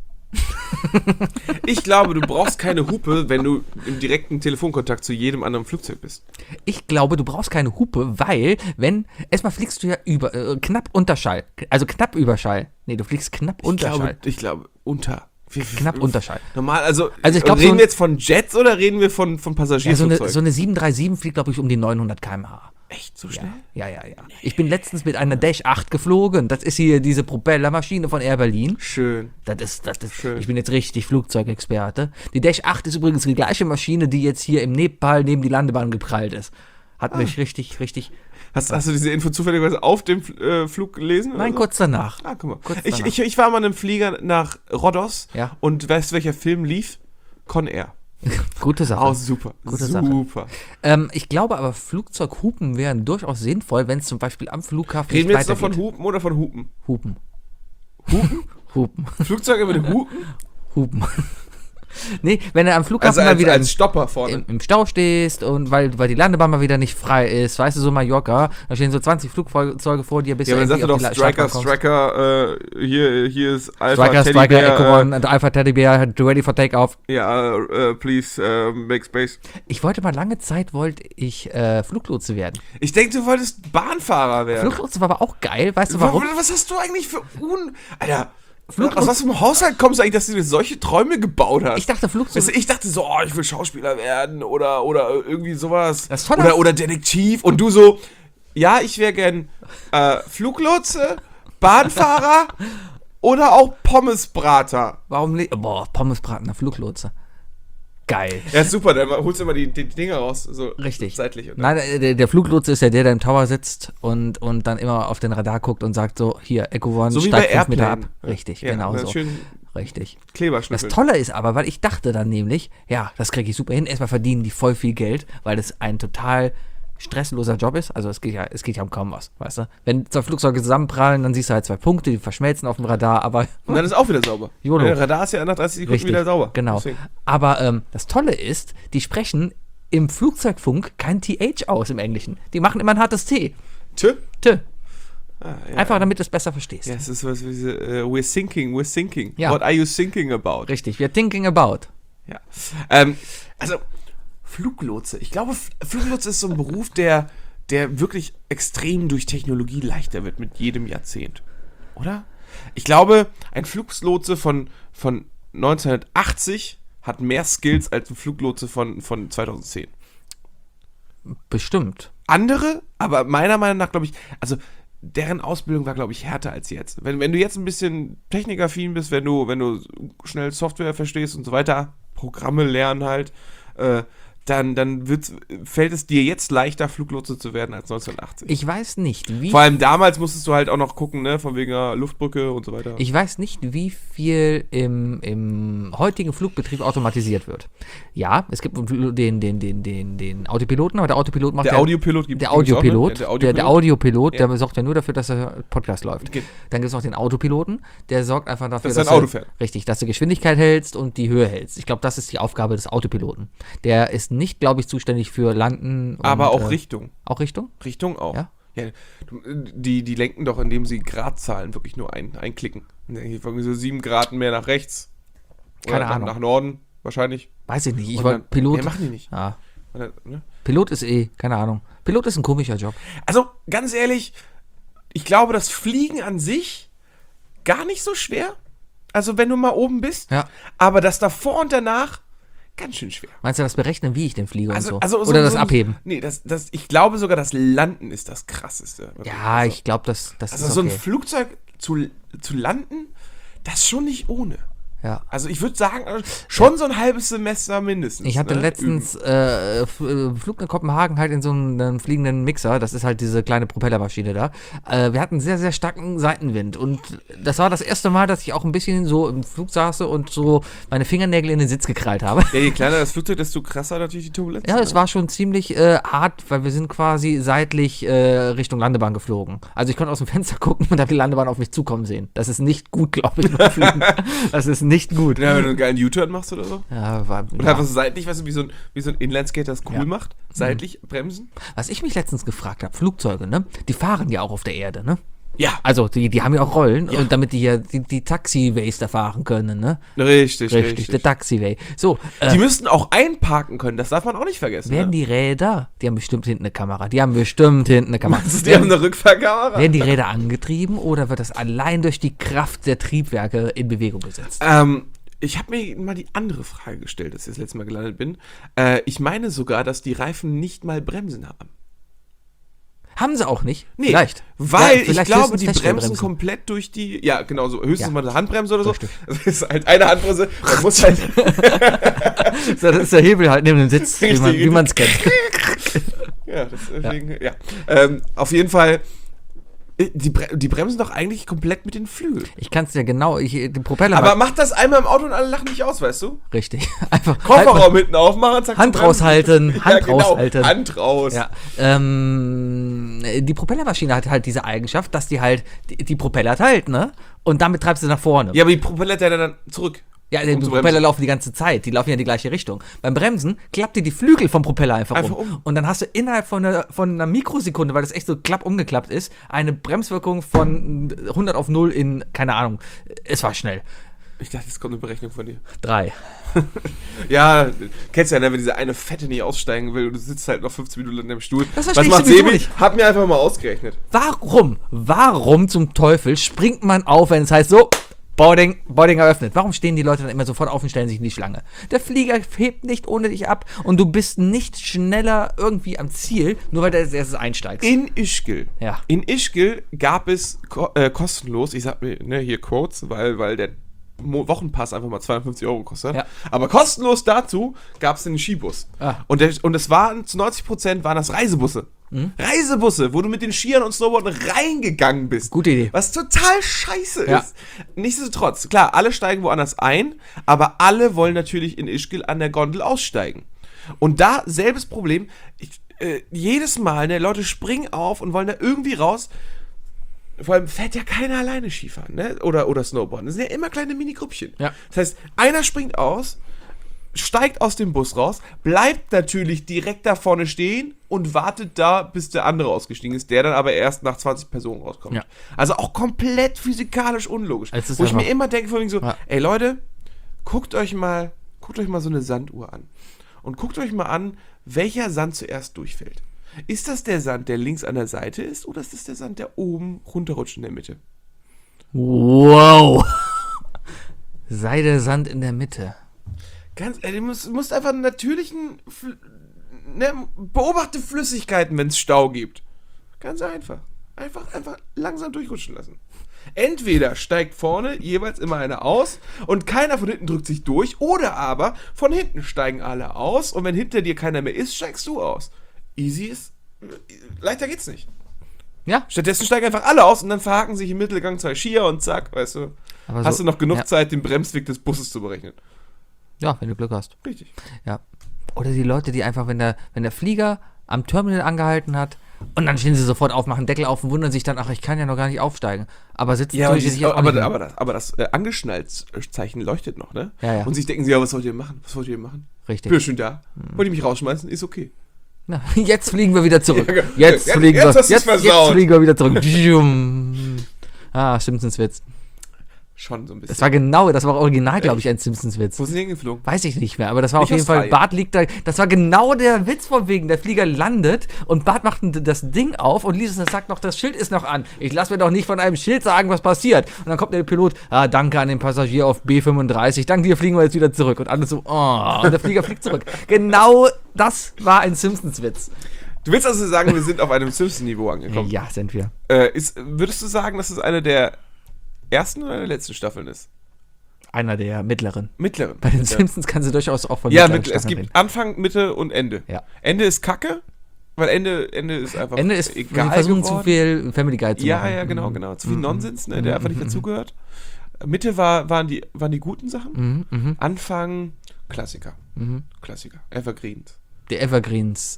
Ich glaube, du brauchst keine Hupe, wenn du im direkten Telefonkontakt zu jedem anderen Flugzeug bist. Ich glaube, du brauchst keine Hupe, weil, wenn, erstmal fliegst du ja über, äh, knapp Unterschall. Also knapp Überschall. Nee, du fliegst knapp Ich Unterschall. glaube, ich glaube, unter. Wie- wie- Knapp Unterschall. Normal, also, Also ich glaub, reden so ein- wir jetzt von Jets oder reden wir von, von Ja, so, Passagierflugzeugen? eine, so eine sieben drei sieben fliegt, glaube ich, um die neunhundert Kilometer pro Stunde. Echt so schnell? Ja, ja, ja. Ich bin letztens mit einer Dash acht geflogen. Das ist hier diese Propellermaschine von Air Berlin. Schön. Das ist, das ist, Schön. ich bin jetzt richtig Flugzeugexperte. Die Dash acht ist übrigens die gleiche Maschine, die jetzt hier im Nepal neben die Landebahn geprallt ist. Hat mich richtig, richtig. Hast, hast du diese Info zufälligerweise auf dem äh, Flug gelesen? oder Nein, so? kurz danach. Ah, guck mal. Kurz Ich, danach. ich, ich war mal in einem Flieger nach Rhodos Ja. und weißt du, welcher Film lief? Con Air. Gute Sache. Oh, super. Gute Sache. super. Ähm, ich glaube aber, Flugzeughupen wären durchaus sinnvoll, wenn es zum Beispiel am Flughafen Reden wir nicht jetzt noch von weitergeht. Hupen oder von Hupen? Hupen. Hupen? Hupen. Flugzeuge mit Hupen? Hupen. Nee, wenn er am Flughafen Also mal als, wieder als Stopper vorne. im, im Stau stehst und weil, weil die Landebahn mal wieder nicht frei ist, weißt du, so Mallorca, da stehen so zwanzig Flugzeuge vor dir, bis Ja, du aber dann sagt irgendwie er auf doch die La- Striker, Startbahn kommst. Striker, äh, hier, hier ist Alpha Striker, Teddy Striker, Bear, Echo One, Alpha Teddy Bear, ready for takeoff. äh, ja, äh, please, äh, make space. Ich wollte mal lange Zeit, wollte ich äh, Fluglotse werden. Ich denke, du wolltest Bahnfahrer werden. Fluglotse war aber auch geil, weißt du warum? Was hast du eigentlich für Un... Alter, Fluglots- aus was für einem Haushalt kommst du eigentlich, dass du dir solche Träume gebaut hast? Ich dachte, Weißt du, Fluglotse... ich dachte so, oh, ich will Schauspieler werden oder, oder irgendwie sowas. Das ist toll. Oder, oder Detektiv. Und du so, ja, ich wäre gern äh, Fluglotse, Bahnfahrer oder auch Pommesbrater. Warum nicht? Boah, Pommesbratener Fluglotse. Geil. Ja, ist super, dann holst du immer die, die Dinger raus, so Richtig. seitlich. Und Nein, der, der Fluglotse ist ja der, der im Tower sitzt und, und dann immer auf den Radar guckt und sagt so, hier, Echo One, So wie steigt bei fünf Meter ab. Airplane. Richtig, ja, genau dann so. schön Richtig. Das Kleberschnüffel. Tolle ist aber, weil ich dachte dann nämlich, ja, das kriege ich super hin. Erstmal verdienen die voll viel Geld, weil das ein total stressloser Job ist. Also es geht ja, es geht ja um kaum was, weißt du? Wenn zwei Flugzeuge zusammenprallen, dann siehst du halt zwei Punkte, die verschmelzen auf dem Radar, aber Und dann ist auch wieder sauber. YOLO. Der Radar ist ja nach dreißig Sekunden richtig, wieder sauber. genau. Deswegen. Aber ähm, das Tolle ist, die sprechen im Flugzeugfunk kein T H aus im Englischen. Die machen immer ein hartes T. Tö? T. Ah, ja. Einfach damit du es besser verstehst. Ja, es ist was wie diese, äh, we're thinking, we're thinking. Ja. What are you thinking about? Richtig, we're thinking about. Ja. Ähm, also, Fluglotse. Ich glaube, F- Fluglotse ist so ein Beruf, der, der wirklich extrem durch Technologie leichter wird mit jedem Jahrzehnt. Oder? Ich glaube, ein Fluglotse von, von neunzehnhundertachtzig hat mehr Skills als ein Fluglotse von, von zweitausendzehn. Bestimmt. Andere, aber meiner Meinung nach, glaube ich, also deren Ausbildung war, glaube ich, härter als jetzt. Wenn, wenn du jetzt ein bisschen technikaffin bist, wenn du, wenn du schnell Software verstehst und so weiter, Programme lernen halt, äh, dann, dann wird's, fällt es dir jetzt leichter, Fluglotse zu werden als neunzehnhundertachtzig. Ich weiß nicht, wie Vor allem damals musstest du halt auch noch gucken, ne, von wegen der Luftbrücke und so weiter. Ich weiß nicht, wie viel im, im heutigen Flugbetrieb automatisiert wird. Ja, es gibt den, den, den, den, den Autopiloten, aber der Autopilot macht der ja, Audiopilot gibt der gibt's auch, ne? Audiopilot, Ja, der der, Audiopilot. der Audiopilot, Ja. der sorgt ja nur dafür, dass der Podcast läuft. Okay. Dann gibt es noch den Autopiloten, der sorgt einfach dafür, Dass dein du, Auto fährt. richtig, dass du Geschwindigkeit hältst und die Höhe hältst. Ich glaube, das ist die Aufgabe des Autopiloten. Der ist nicht, glaube ich, zuständig für Landen. Und, Aber auch äh, Richtung. Auch Richtung? Richtung auch. Ja? Ja, du- die, die lenken doch, indem sie Gradzahlen wirklich nur ein, einklicken. Ne, hier irgendwie so sieben Grad mehr nach rechts. Keine nach, Ahnung. Nach Norden wahrscheinlich. Weiß ich nicht. Ich Und wollte dann- Pilot. Nee, machen die nicht. Ja. Und dann, ne? Pilot ist eh, keine Ahnung. Pilot ist ein komischer Job. Also, ganz ehrlich, ich glaube, das Fliegen an sich gar nicht so schwer. Also, wenn du mal oben bist. Ja. Aber das davor und danach ganz schön schwer. Meinst du das Berechnen, wie ich den fliege Also, und so? also so, Oder das so ein- Abheben? Nee, das, das, ich glaube sogar, das Landen ist das Krasseste. Ja, also, ich glaube, das, das Also, ist so ein okay. Flugzeug zu, zu landen, das ist schon nicht ohne. Ja. Also, ich würde sagen, also schon so ein halbes Semester mindestens. Ich hatte ne? letztens äh, f- äh, Flug in Kopenhagen halt in so einem, einem fliegenden Mixer. Das ist halt diese kleine Propellermaschine da. Äh, wir hatten sehr, sehr starken Seitenwind. Und das war das erste Mal, dass ich auch ein bisschen so im Flug saß und so meine Fingernägel in den Sitz gekrallt habe. Ja, je kleiner das Flugzeug, desto krasser natürlich die Turbulenz. Ja, es war schon ziemlich äh, hart, weil wir sind quasi seitlich äh, Richtung Landebahn geflogen. Also ich konnte aus dem Fenster gucken und habe die Landebahn auf mich zukommen sehen. Das ist nicht gut, glaube ich, beim Fliegen. Das ist nicht gut. Ja, wenn du einen geilen U-Turn machst oder so. Ja, war, Oder ja. einfach so seitlich, weißt du, wie so ein, wie so ein Inlineskater das cool Ja. macht. Seitlich bremsen. Was ich mich letztens gefragt habe, Flugzeuge, ne? Die fahren ja auch auf der Erde, ne? Ja. Also die, die haben ja auch Rollen, und damit die hier die, die Taxiways da fahren können, ne? Richtig, Richtig, richtig. der Taxiway. So, äh, Die müssten auch einparken können, das darf man auch nicht vergessen. werden ne? die Räder, die haben bestimmt hinten eine Kamera, die haben bestimmt hinten eine Kamera. Die haben werden, eine Rückfahrkamera. werden die Räder angetrieben oder wird das allein durch die Kraft der Triebwerke in Bewegung gesetzt? Ähm, ich habe mir mal die andere Frage gestellt, als ich das letzte Mal gelandet bin. Äh, ich meine sogar, dass die Reifen nicht mal Bremsen haben. Haben sie auch nicht? Nee, Vielleicht. weil Ja, ich vielleicht glaube, höchstens die bremsen Feststellbremsen. komplett durch die, ja genau so, höchstens Ja. mal eine Handbremse oder so. Richtig. Das ist halt eine Handbremse, man muss halt, So, das ist der Hebel halt neben dem Sitz, wie man Richtig. wie man es kennt. ja, deswegen, ja. ja. Ähm, auf jeden Fall, äh, die, Bre die bremsen doch eigentlich komplett mit den Flügeln. Ich kann es ja genau, ich, den Propeller Aber mach das einmal im Auto und alle lachen dich aus, weißt du? richtig. Einfach Kofferraum hinten aufmachen, zack. Hand du bremst. raushalten, Hand ja, genau, raushalten. Hand raus. Ja, ähm, die Propellermaschine hat halt diese Eigenschaft, dass die halt die, die Propeller teilt, ne? Und damit treibst du nach vorne. Ja, aber die Propeller hat ja dann zurück. Ja, die um zu Propeller bremsen. laufen die ganze Zeit, die laufen ja in die gleiche Richtung. Beim Bremsen klappt dir die Flügel vom Propeller einfach, Einfach um. um. Und dann hast du innerhalb von einer, von einer Mikrosekunde, weil das echt so klapp umgeklappt ist, eine Bremswirkung von hundert auf null in, keine Ahnung, es war schnell. Ich dachte, jetzt kommt eine Berechnung von dir. Drei. Ja, kennst ja, ne, wenn diese eine Fette nicht aussteigen will und du sitzt halt noch fünfzehn Minuten in deinem Stuhl. Das Was verstehe ich macht sowieso Sebi? nicht. Hab mir einfach mal ausgerechnet. Warum, warum zum Teufel springt man auf, wenn es heißt so, Boarding, Boarding eröffnet. Warum stehen die Leute dann immer sofort auf und stellen sich in die Schlange? Der Flieger hebt nicht ohne dich ab und du bist nicht schneller irgendwie am Ziel, nur weil du als erstes einsteigst. In Ischgl. Ja. In Ischgl gab es ko äh, kostenlos, ich sag mir ne, hier Quotes, weil, weil der Mo Wochenpass einfach mal zweihundertfünfzig Euro kostet. Ja. Aber kostenlos dazu gab es den Skibus. Ah. Und, der, und es waren zu neunzig Prozent waren das Reisebusse. Mhm. Reisebusse, wo du mit den Skiern und Snowboarden reingegangen bist. Gute Idee. Was total scheiße Ja. ist. Nichtsdestotrotz, klar, alle steigen woanders ein, aber alle wollen natürlich in Ischgl an der Gondel aussteigen. Und da selbes Problem, ich, äh, jedes Mal, ne, Leute springen auf und wollen da irgendwie raus. Vor allem fährt ja keiner alleine Skifahren, ne? Oder, oder Snowboarden. Das sind ja immer kleine Mini-Grüppchen. Ja. Das heißt, einer springt aus, steigt aus dem Bus raus, bleibt natürlich direkt da vorne stehen und wartet da, bis der andere ausgestiegen ist, der dann aber erst nach zwanzig Personen rauskommt. Ja. Also auch komplett physikalisch unlogisch. Es ist Wo ich einfach- mir immer denke, von wegen so, Ja. ey Leute, guckt euch mal, guckt euch mal so eine Sanduhr an. Und guckt euch mal an, welcher Sand zuerst durchfällt. Ist das der Sand, der links an der Seite ist, oder ist das der Sand, der oben runterrutscht in der Mitte? Wow. Seide Sand in der Mitte. Ganz, ey, du musst, musst einfach einen natürlichen, Fl- ne, beobachte Flüssigkeiten, wenn es Stau gibt. Ganz einfach. Einfach, einfach langsam durchrutschen lassen. Entweder steigt vorne jeweils immer einer aus und keiner von hinten drückt sich durch, oder aber von hinten steigen alle aus und wenn hinter dir keiner mehr ist, steigst du aus. Easy ist, leichter geht's nicht. Ja. Stattdessen steigen einfach alle aus und dann verhaken sich im Mittelgang zwei Skier und zack, weißt du, Aber hast so- du noch genug ja. Zeit, den Bremsweg des Busses zu berechnen. Ja, wenn du Glück hast. Richtig. Ja. Oder die Leute, die einfach, wenn der, wenn der Flieger am Terminal angehalten hat und dann stehen sie sofort auf, machen Deckel auf und wundern sich dann, ach, ich kann ja noch gar nicht aufsteigen. Aber sitzen Ja, aber, tue ich dieses, sich auch aber, nicht aber, mehr. das, aber das äh, Angeschnallt-Zeichen leuchtet noch, ne? Ja, ja. Und sich denken sie, ja, was wollt ihr machen? Was wollt ihr machen? Richtig. Ich bin schon da. Wollt ihr mich rausschmeißen? Ist okay. Na, jetzt fliegen wir wieder zurück. Ja, Jetzt, jetzt- fliegen jetzt wir, hast du's jetzt, versaut. jetzt fliegen wir wieder zurück. Ah, Simpsons-Witz. Schon so ein bisschen. Das war genau, das war original, glaube ich, ein Simpsons-Witz. Wo sind die hingeflogen? Weiß ich nicht mehr, aber das war Nicht auf jeden Fall, Australien. Bart liegt da, das war genau der Witz von wegen, der Flieger landet und Bart macht das Ding auf und Lisa sagt noch, das Schild ist noch an. Ich lasse mir doch nicht von einem Schild sagen, was passiert. Und dann kommt der Pilot, ah, danke an den Passagier auf B fünfunddreißig, dank dir fliegen wir jetzt wieder zurück. Und alles so, oh, und der Flieger fliegt zurück. Genau das war ein Simpsons-Witz. Du willst also sagen, wir sind auf einem Simpson-Niveau angekommen. Ja, sind wir. Äh, ist, würdest du sagen, dass es eine der ersten oder der letzten Staffeln ist? Einer der mittleren. Mittleren. Bei den Ja. Simpsons kann sie durchaus auch von Ja, mittleren mit, es Staffeln gibt reden. Anfang, Mitte und Ende. Ja. Ende ist Kacke, weil Ende, Ende ist einfach Ende ist, egal wir versuchen geworden. zu viel Family Guy zu Ja, machen. ja, genau, genau. Zu viel Mhm. Nonsens, ne, der Mhm, einfach nicht mhm, dazugehört. Mitte war, waren, die, waren die guten Sachen. Mhm, mhm, Anfang Klassiker. mhm. Klassiker. Evergreens. Die Evergreens.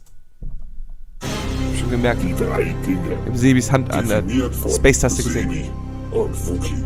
Hab schon gemerkt. Die drei Dinge, Im Sebis Hand an der definiert von Space-Taste gesehen. Sebi und Wookie.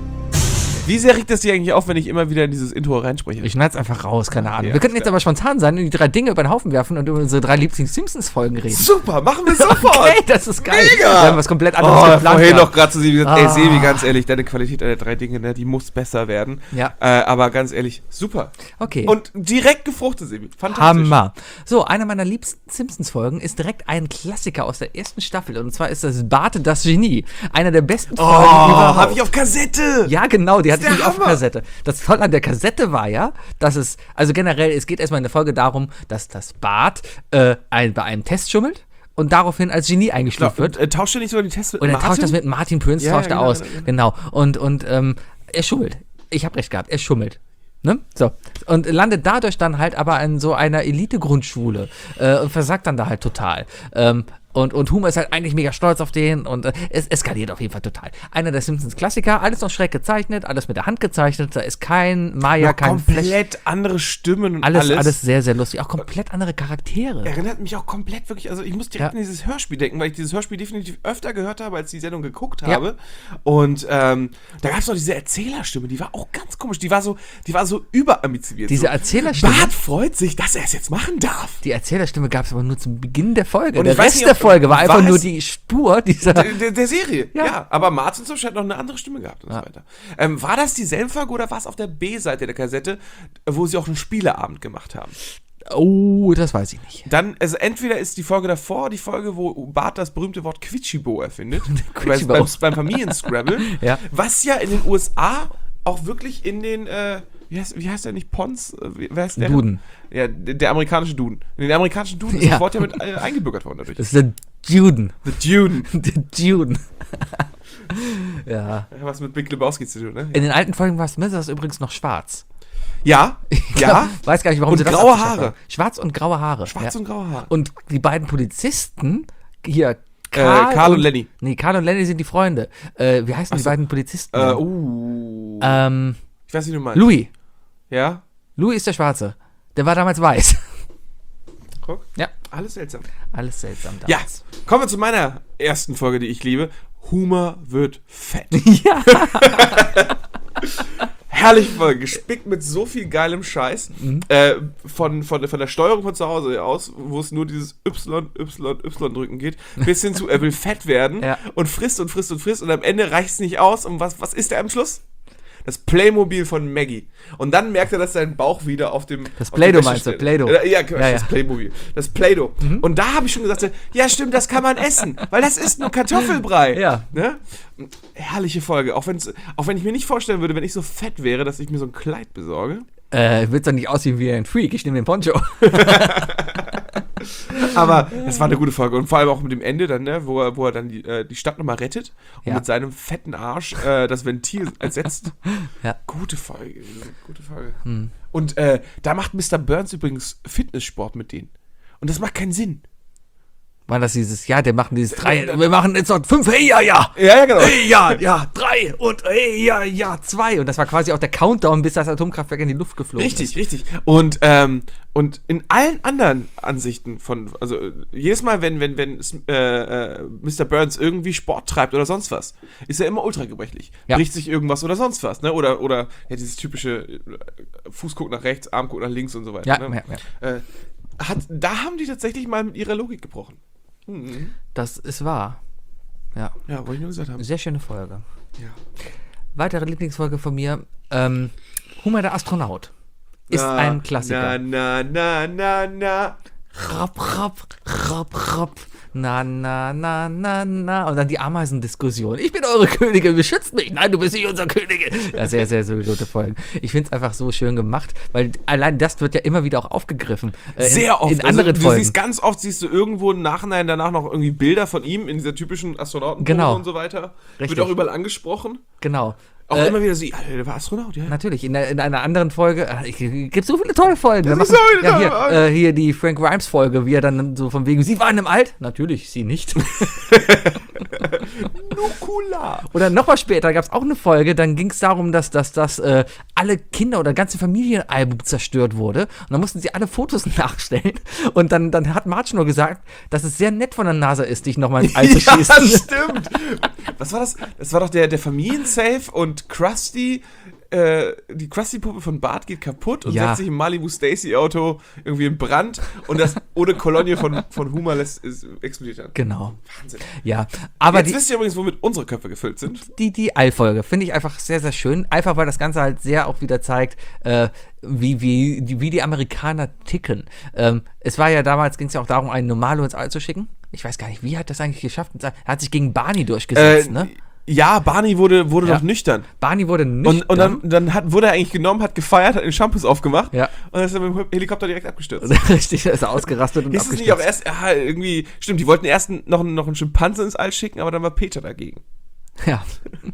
Wie sehr regt es dich eigentlich auf, wenn ich immer wieder in dieses Intro reinspreche? Ich schneid's einfach raus, keine Ahnung. Ja, wir könnten jetzt klar. aber spontan sein und die drei Dinge über den Haufen werfen und über unsere drei Lieblings-Simpsons-Folgen reden. Super, machen wir sofort! Okay, das ist geil. Mega! Wir haben was komplett anderes Oh, geplant. vorhin gehabt. noch gerade zu Sebi gesagt, ey Ah. Sebi, ganz ehrlich, deine Qualität der drei Dinge, ne, die muss besser werden. Ja. Äh, aber ganz ehrlich, super. Okay. Und direkt gefruchtet, Sebi. Fantastisch. Hammer. So, eine meiner liebsten Simpsons-Folgen ist direkt ein Klassiker aus der ersten Staffel. Und zwar ist das Bart das Genie. Einer der besten Oh, Folgen überhaupt. hab ich auf Kassette! Ja, genau, die hatte ich der nicht auf Hammer. Kassette. Das Tolle an der Kassette war ja, dass es, also generell, es geht erstmal in der Folge darum, dass das Bart äh, ein, bei einem Test schummelt und daraufhin als Genie eingestuft wird. Äh, tauscht er nicht sogar die Tests mit Und er Martin? tauscht das mit Martin Prince, Ja, tauscht er genau, aus. genau, Genau. Und, und ähm, er schummelt. Ich habe recht gehabt, er schummelt. Ne? So. Und landet dadurch dann halt aber in so einer Elite-Grundschule äh, und versagt dann da halt total. Ähm, und, und Homer ist halt eigentlich mega stolz auf den und äh, es eskaliert auf jeden Fall total. Einer der Simpsons-Klassiker, alles noch schräg gezeichnet, alles mit der Hand gezeichnet, da ist kein Maya, Noch kein Flash. komplett andere Stimmen und Alles, alles. alles sehr, sehr lustig. Auch komplett andere Charaktere. Erinnert mich auch komplett wirklich, also ich muss direkt Ja. an dieses Hörspiel denken, weil ich dieses Hörspiel definitiv öfter gehört habe, als die Sendung geguckt Ja. habe. Und ähm, da gab es noch diese Erzählerstimme, die war auch ganz komisch, die war so, die war so überambitioniert. Diese so, Erzählerstimme? Bart freut sich, dass er es jetzt machen darf. Die Erzählerstimme gab es aber nur zum Beginn der Folge. Und Der ich weiß Rest nicht, der ob- Folge war einfach war nur es- die Spur dieser. Der, der, der Serie, Ja. ja. Aber Martin zum Beispiel hat noch eine andere Stimme gehabt und Ja. so weiter. Ähm, war das dieselbe Folge oder war es auf der B-Seite der Kassette, wo sie auch einen Spieleabend gemacht haben? Oh, das weiß ich nicht. Dann, also entweder ist die Folge davor die Folge, wo Bart das berühmte Wort Quitschibo erfindet, bei, Quitschibo. beim, beim Familienscrabble, Ja. was ja in den U S A auch wirklich in den, äh, wie, heißt, wie heißt der nicht, Pons? Äh, Wie, wer heißt der? Duden. Ja, der, der amerikanische Duden. In den amerikanischen Duden ist Ja. das Wort ja mit äh, eingebürgert worden dadurch. Das ist der Duden. The Duden. Der Duden. Ja. Ja, was mit Big Lebowski zu tun, ne? In den alten Folgen war Smith das übrigens noch schwarz. Ja, ja. Weiß gar nicht, warum Und sie das graue abgeschafft Haare. haben. Schwarz und graue Haare. Schwarz ja. und graue Haare. Und die beiden Polizisten, hier, Karl, äh, Karl und, und Lenny. Nee, Karl und Lenny sind die Freunde. Äh, wie heißen Ach die so. beiden Polizisten? Äh, uh. ähm, ich weiß nicht, wie du meinst. Louis. Ja? Louis ist der Schwarze. Der war damals weiß. Guck. Ja. Alles seltsam. Alles seltsam Ja, damals. kommen wir zu meiner ersten Folge, die ich liebe. Homer wird fett. Ja. Herrliche Folge, gespickt mit so viel geilem Scheiß. Mhm. Äh, von, von, von der Steuerung von zu Hause aus, wo es nur dieses Y, Y, Y drücken geht, bis hin zu, er will fett werden Ja. und frisst und frisst und frisst und am Ende reicht es nicht aus. Und was, was ist er am Schluss? Das Playmobil von Maggie. Und dann merkt er, dass sein Bauch wieder auf dem... Das auf Play-Doh dem meinst du, Wäschestell- Play-Doh. Ja, ja, Quatsch, Ja, ja. das Playmobil. Das Play-Doh. Mhm. Und da habe ich schon gesagt, ja stimmt, das kann man essen, weil das ist nur Kartoffelbrei. Ja. Ne? Herrliche Folge. Auch, wenn's, auch wenn ich mir nicht vorstellen würde, wenn ich so fett wäre, dass ich mir so ein Kleid besorge. Äh, wird doch nicht aussehen wie ein Freak. Ich nehme den Poncho. Aber das war eine gute Folge. Und vor allem auch mit dem Ende dann, ne, wo er, wo er dann die, äh, die Stadt nochmal rettet und Ja. mit seinem fetten Arsch äh, das Ventil ersetzt. Ja. Gute Folge. Gute Folge. Hm. Und äh, da macht Mister Burns übrigens Fitnesssport mit denen. Und das macht keinen Sinn. War das dieses, ja, der machen dieses drei, wir machen jetzt noch fünf, hey, ja, ja. Ja, ja, genau. Hey, ja, ja, drei und hey, ja, ja, zwei. Und das war quasi auch der Countdown, bis das Atomkraftwerk in die Luft geflogen Richtig, ist. richtig. Und, ähm, und in allen anderen Ansichten von, also äh, jedes Mal, wenn, wenn, wenn äh, äh, Mister Burns irgendwie Sport treibt oder sonst was, ist er immer ultra gebrechlich. Ja. Bricht sich irgendwas oder sonst was, ne? Oder, oder ja, dieses typische äh, Fuß guckt nach rechts, Arm guckt nach links und so weiter. Ja, ne? ja, ja. Äh, hat, da haben die tatsächlich mal mit ihrer Logik gebrochen. Mhm. Das ist wahr. Ja, Ja, wollte ich nur gesagt haben. sehr schöne Folge. Ja. Weitere Lieblingsfolge von mir, ähm, Homer der Astronaut. Ist Na, ein Klassiker. Na, na, na, na, na. Rapp, rapp, rapp, rapp. Na, na, na, na, na. Und dann die Ameisendiskussion. Ich bin eure Königin, beschützt mich. Nein, du bist nicht unser Königin. Ja, sehr, sehr, sehr gute Folgen. Ich finde es einfach so schön gemacht, weil allein das wird ja immer wieder auch aufgegriffen. Äh, Sehr in, oft. In anderen also, du Folgen. siehst ganz oft, siehst du irgendwo im Nachhinein danach noch irgendwie Bilder von ihm in dieser typischen Astronauten Genau. und so weiter. Richtig. Wird auch überall angesprochen. Genau. Auch Äh, immer wieder so, ja, der war Astronaut, ja. Natürlich, in, der, in einer anderen Folge, äh, es gibt so viele tolle Folgen. Wir Das ist machen, so viele ja, hier, tolle äh, hier die Frank Grimes Folge, wie er dann so von wegen, sie waren im Alt? Natürlich, sie nicht. Nukular. Oder nochmal später gab es auch eine Folge, dann ging es darum, dass, dass, dass äh, alle Kinder oder ganze Familienalbum zerstört wurde. Und dann mussten sie alle Fotos nachstellen. Und dann, dann hat Marge nur gesagt, dass es sehr nett von der NASA ist, dich nochmal ins All zu Ja, schießen. stimmt. Was war das? Das war doch der, der Familiensafe und Krusty, äh, die Krusty-Puppe von Bart geht kaputt und Ja. setzt sich im Malibu Stacy-Auto irgendwie in Brand und das ohne Kolonie von, von Humor lässt, ist, explodiert dann. Genau. Wahnsinn. Ja, aber Jetzt die, wisst ihr übrigens, womit unsere Köpfe gefüllt sind. die, die All-Folge finde ich einfach sehr, sehr schön. Einfach, weil das Ganze halt sehr auch wieder zeigt, äh, wie, wie, die, wie die Amerikaner ticken. Ähm, es war ja damals, ging es ja auch darum, einen Normalo ins All zu schicken. Ich weiß gar nicht, wie hat das eigentlich geschafft? Er hat sich gegen Barney durchgesetzt, Äh, ne? Ja, Barney wurde, wurde Ja. doch nüchtern. Barney wurde Und, nüchtern. und dann, dann hat, wurde er eigentlich genommen, hat gefeiert, hat den Shampoos aufgemacht Ja. und dann ist er mit dem Helikopter direkt abgestürzt. Richtig, da ist er ausgerastet und Ist es nicht auch abgestürzt. erst, ja, irgendwie, stimmt, die wollten erst noch, noch einen Schimpanse ins All schicken, aber dann war Peter dagegen. Ja.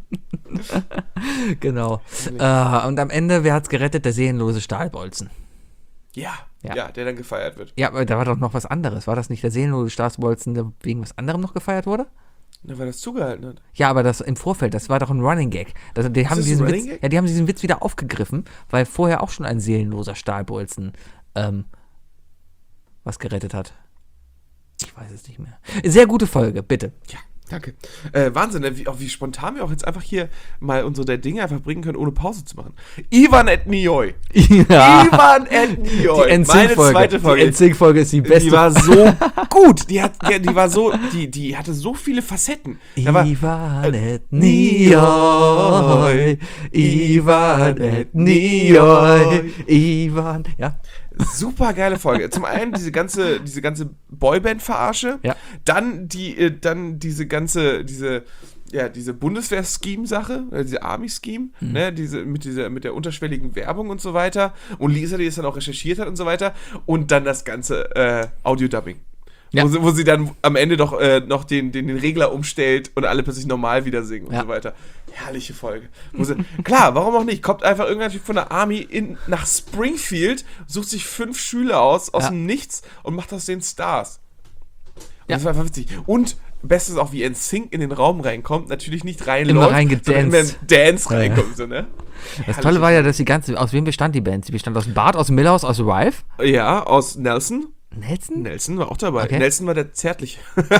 Genau. Äh, und am Ende, wer hat's gerettet? Der seelenlose Stahlbolzen. Ja, Ja. ja, der dann gefeiert wird. Ja, aber da war doch noch was anderes. War das nicht der seelenlose Stahlbolzen, der wegen was anderem noch gefeiert wurde? Na, weil das zugehalten hat. Ja, aber das im Vorfeld, das war doch ein Running Gag. Das, die haben das diesen ein Running Witz, Gag? ja, die haben diesen Witz wieder aufgegriffen, weil vorher auch schon ein seelenloser Stahlbolzen ähm, was gerettet hat. Ich weiß es nicht mehr. Sehr gute Folge, bitte. Ja, danke. Äh, Wahnsinn, ne? wie, auch wie spontan wir auch jetzt einfach hier mal unsere der Dinge einfach bringen können, ohne Pause zu machen. Ivan et Nioi. Ja. Ivan et Nioi. Die N Meine Sync-Folge. zweite Folge. Die N Sync-Folge ist die beste. Die war so gut. Die, hat, die, die war so, die, die hatte so viele Facetten. Da war, Ivan et Nioi, Ivan et Nioi, Ivan, ja. super geile Folge. Zum einen diese ganze, diese ganze Boyband-Verarsche, Ja. dann die, äh, dann diese ganze, diese, ja, diese Bundeswehr-Scheme-Sache, äh, diese Army-Scheme, Mhm. ne, diese, mit dieser, mit der unterschwelligen Werbung und so weiter. Und Lisa, die das dann auch recherchiert hat und so weiter. Und dann das ganze äh, Audio-Dubbing. Ja. Wo, sie, wo sie dann am Ende doch äh, noch den, den, den Regler umstellt und alle plötzlich normal wieder singen und Ja. so weiter. Herrliche Folge. Wo sie, klar, warum auch nicht? Kommt einfach irgendein Typ von der Army in, nach Springfield, sucht sich fünf Schüler aus, aus Ja. dem Nichts und macht aus den Stars. Und Ja. das war einfach witzig. Und bestes auch, wie N Sync in den Raum reinkommt, natürlich nicht reinläuft, Immer sondern reingedanced. in den Dance reinkommt. So, ne? Das Tolle war ja, dass die ganze, aus wem bestand die Band? Sie bestand aus Bart, aus Milhouse, aus Ralph. Ja, aus Nelson. Nelson? Nelson war auch dabei. Okay. Nelson war der Zärtliche.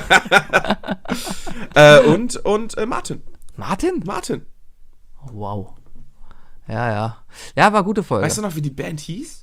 äh, und und äh, Martin. Martin? Martin. Wow. Ja, ja. Ja, war gute Folge. Weißt du noch, wie die Band hieß?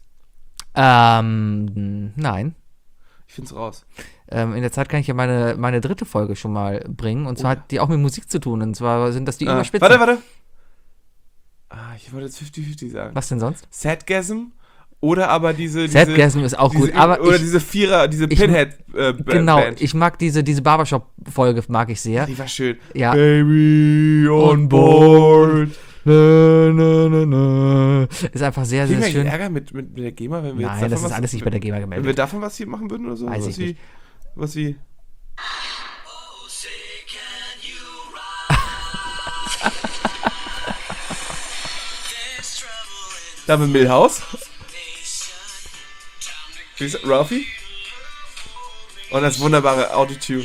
Ähm, nein. Ich find's raus. Ähm, in der Zeit kann ich ja meine, meine dritte Folge schon mal bringen. Und zwar hat die auch mit Musik zu tun. Und zwar sind das die Ah, Überspitzen. warte, warte. Ah, ich wollte jetzt fünfzig fünfzig sagen. Was denn sonst? Sadgasm oder aber diese... Sadgasm ist auch diese, gut, aber Oder ich- diese Vierer, diese ich- Pinhead-Band. Genau, ich mag diese, diese Barbershop-Folge, mag ich sehr. Die war schön. Ja. Baby on board. Nö, nö, nö, nö. Ist einfach sehr, Kriegen sehr wir schön. Ärger mit, mit, mit der GEMA, wenn wir jetzt Nein, davon das ist was, alles nicht bei der GEMA wenn wir gemeldet. davon was hier machen würden oder so? Weiß was ich wie, nicht. Was wie... Da mit Milhouse. Wie ist das? Ralphie? Und das wunderbare Autotune.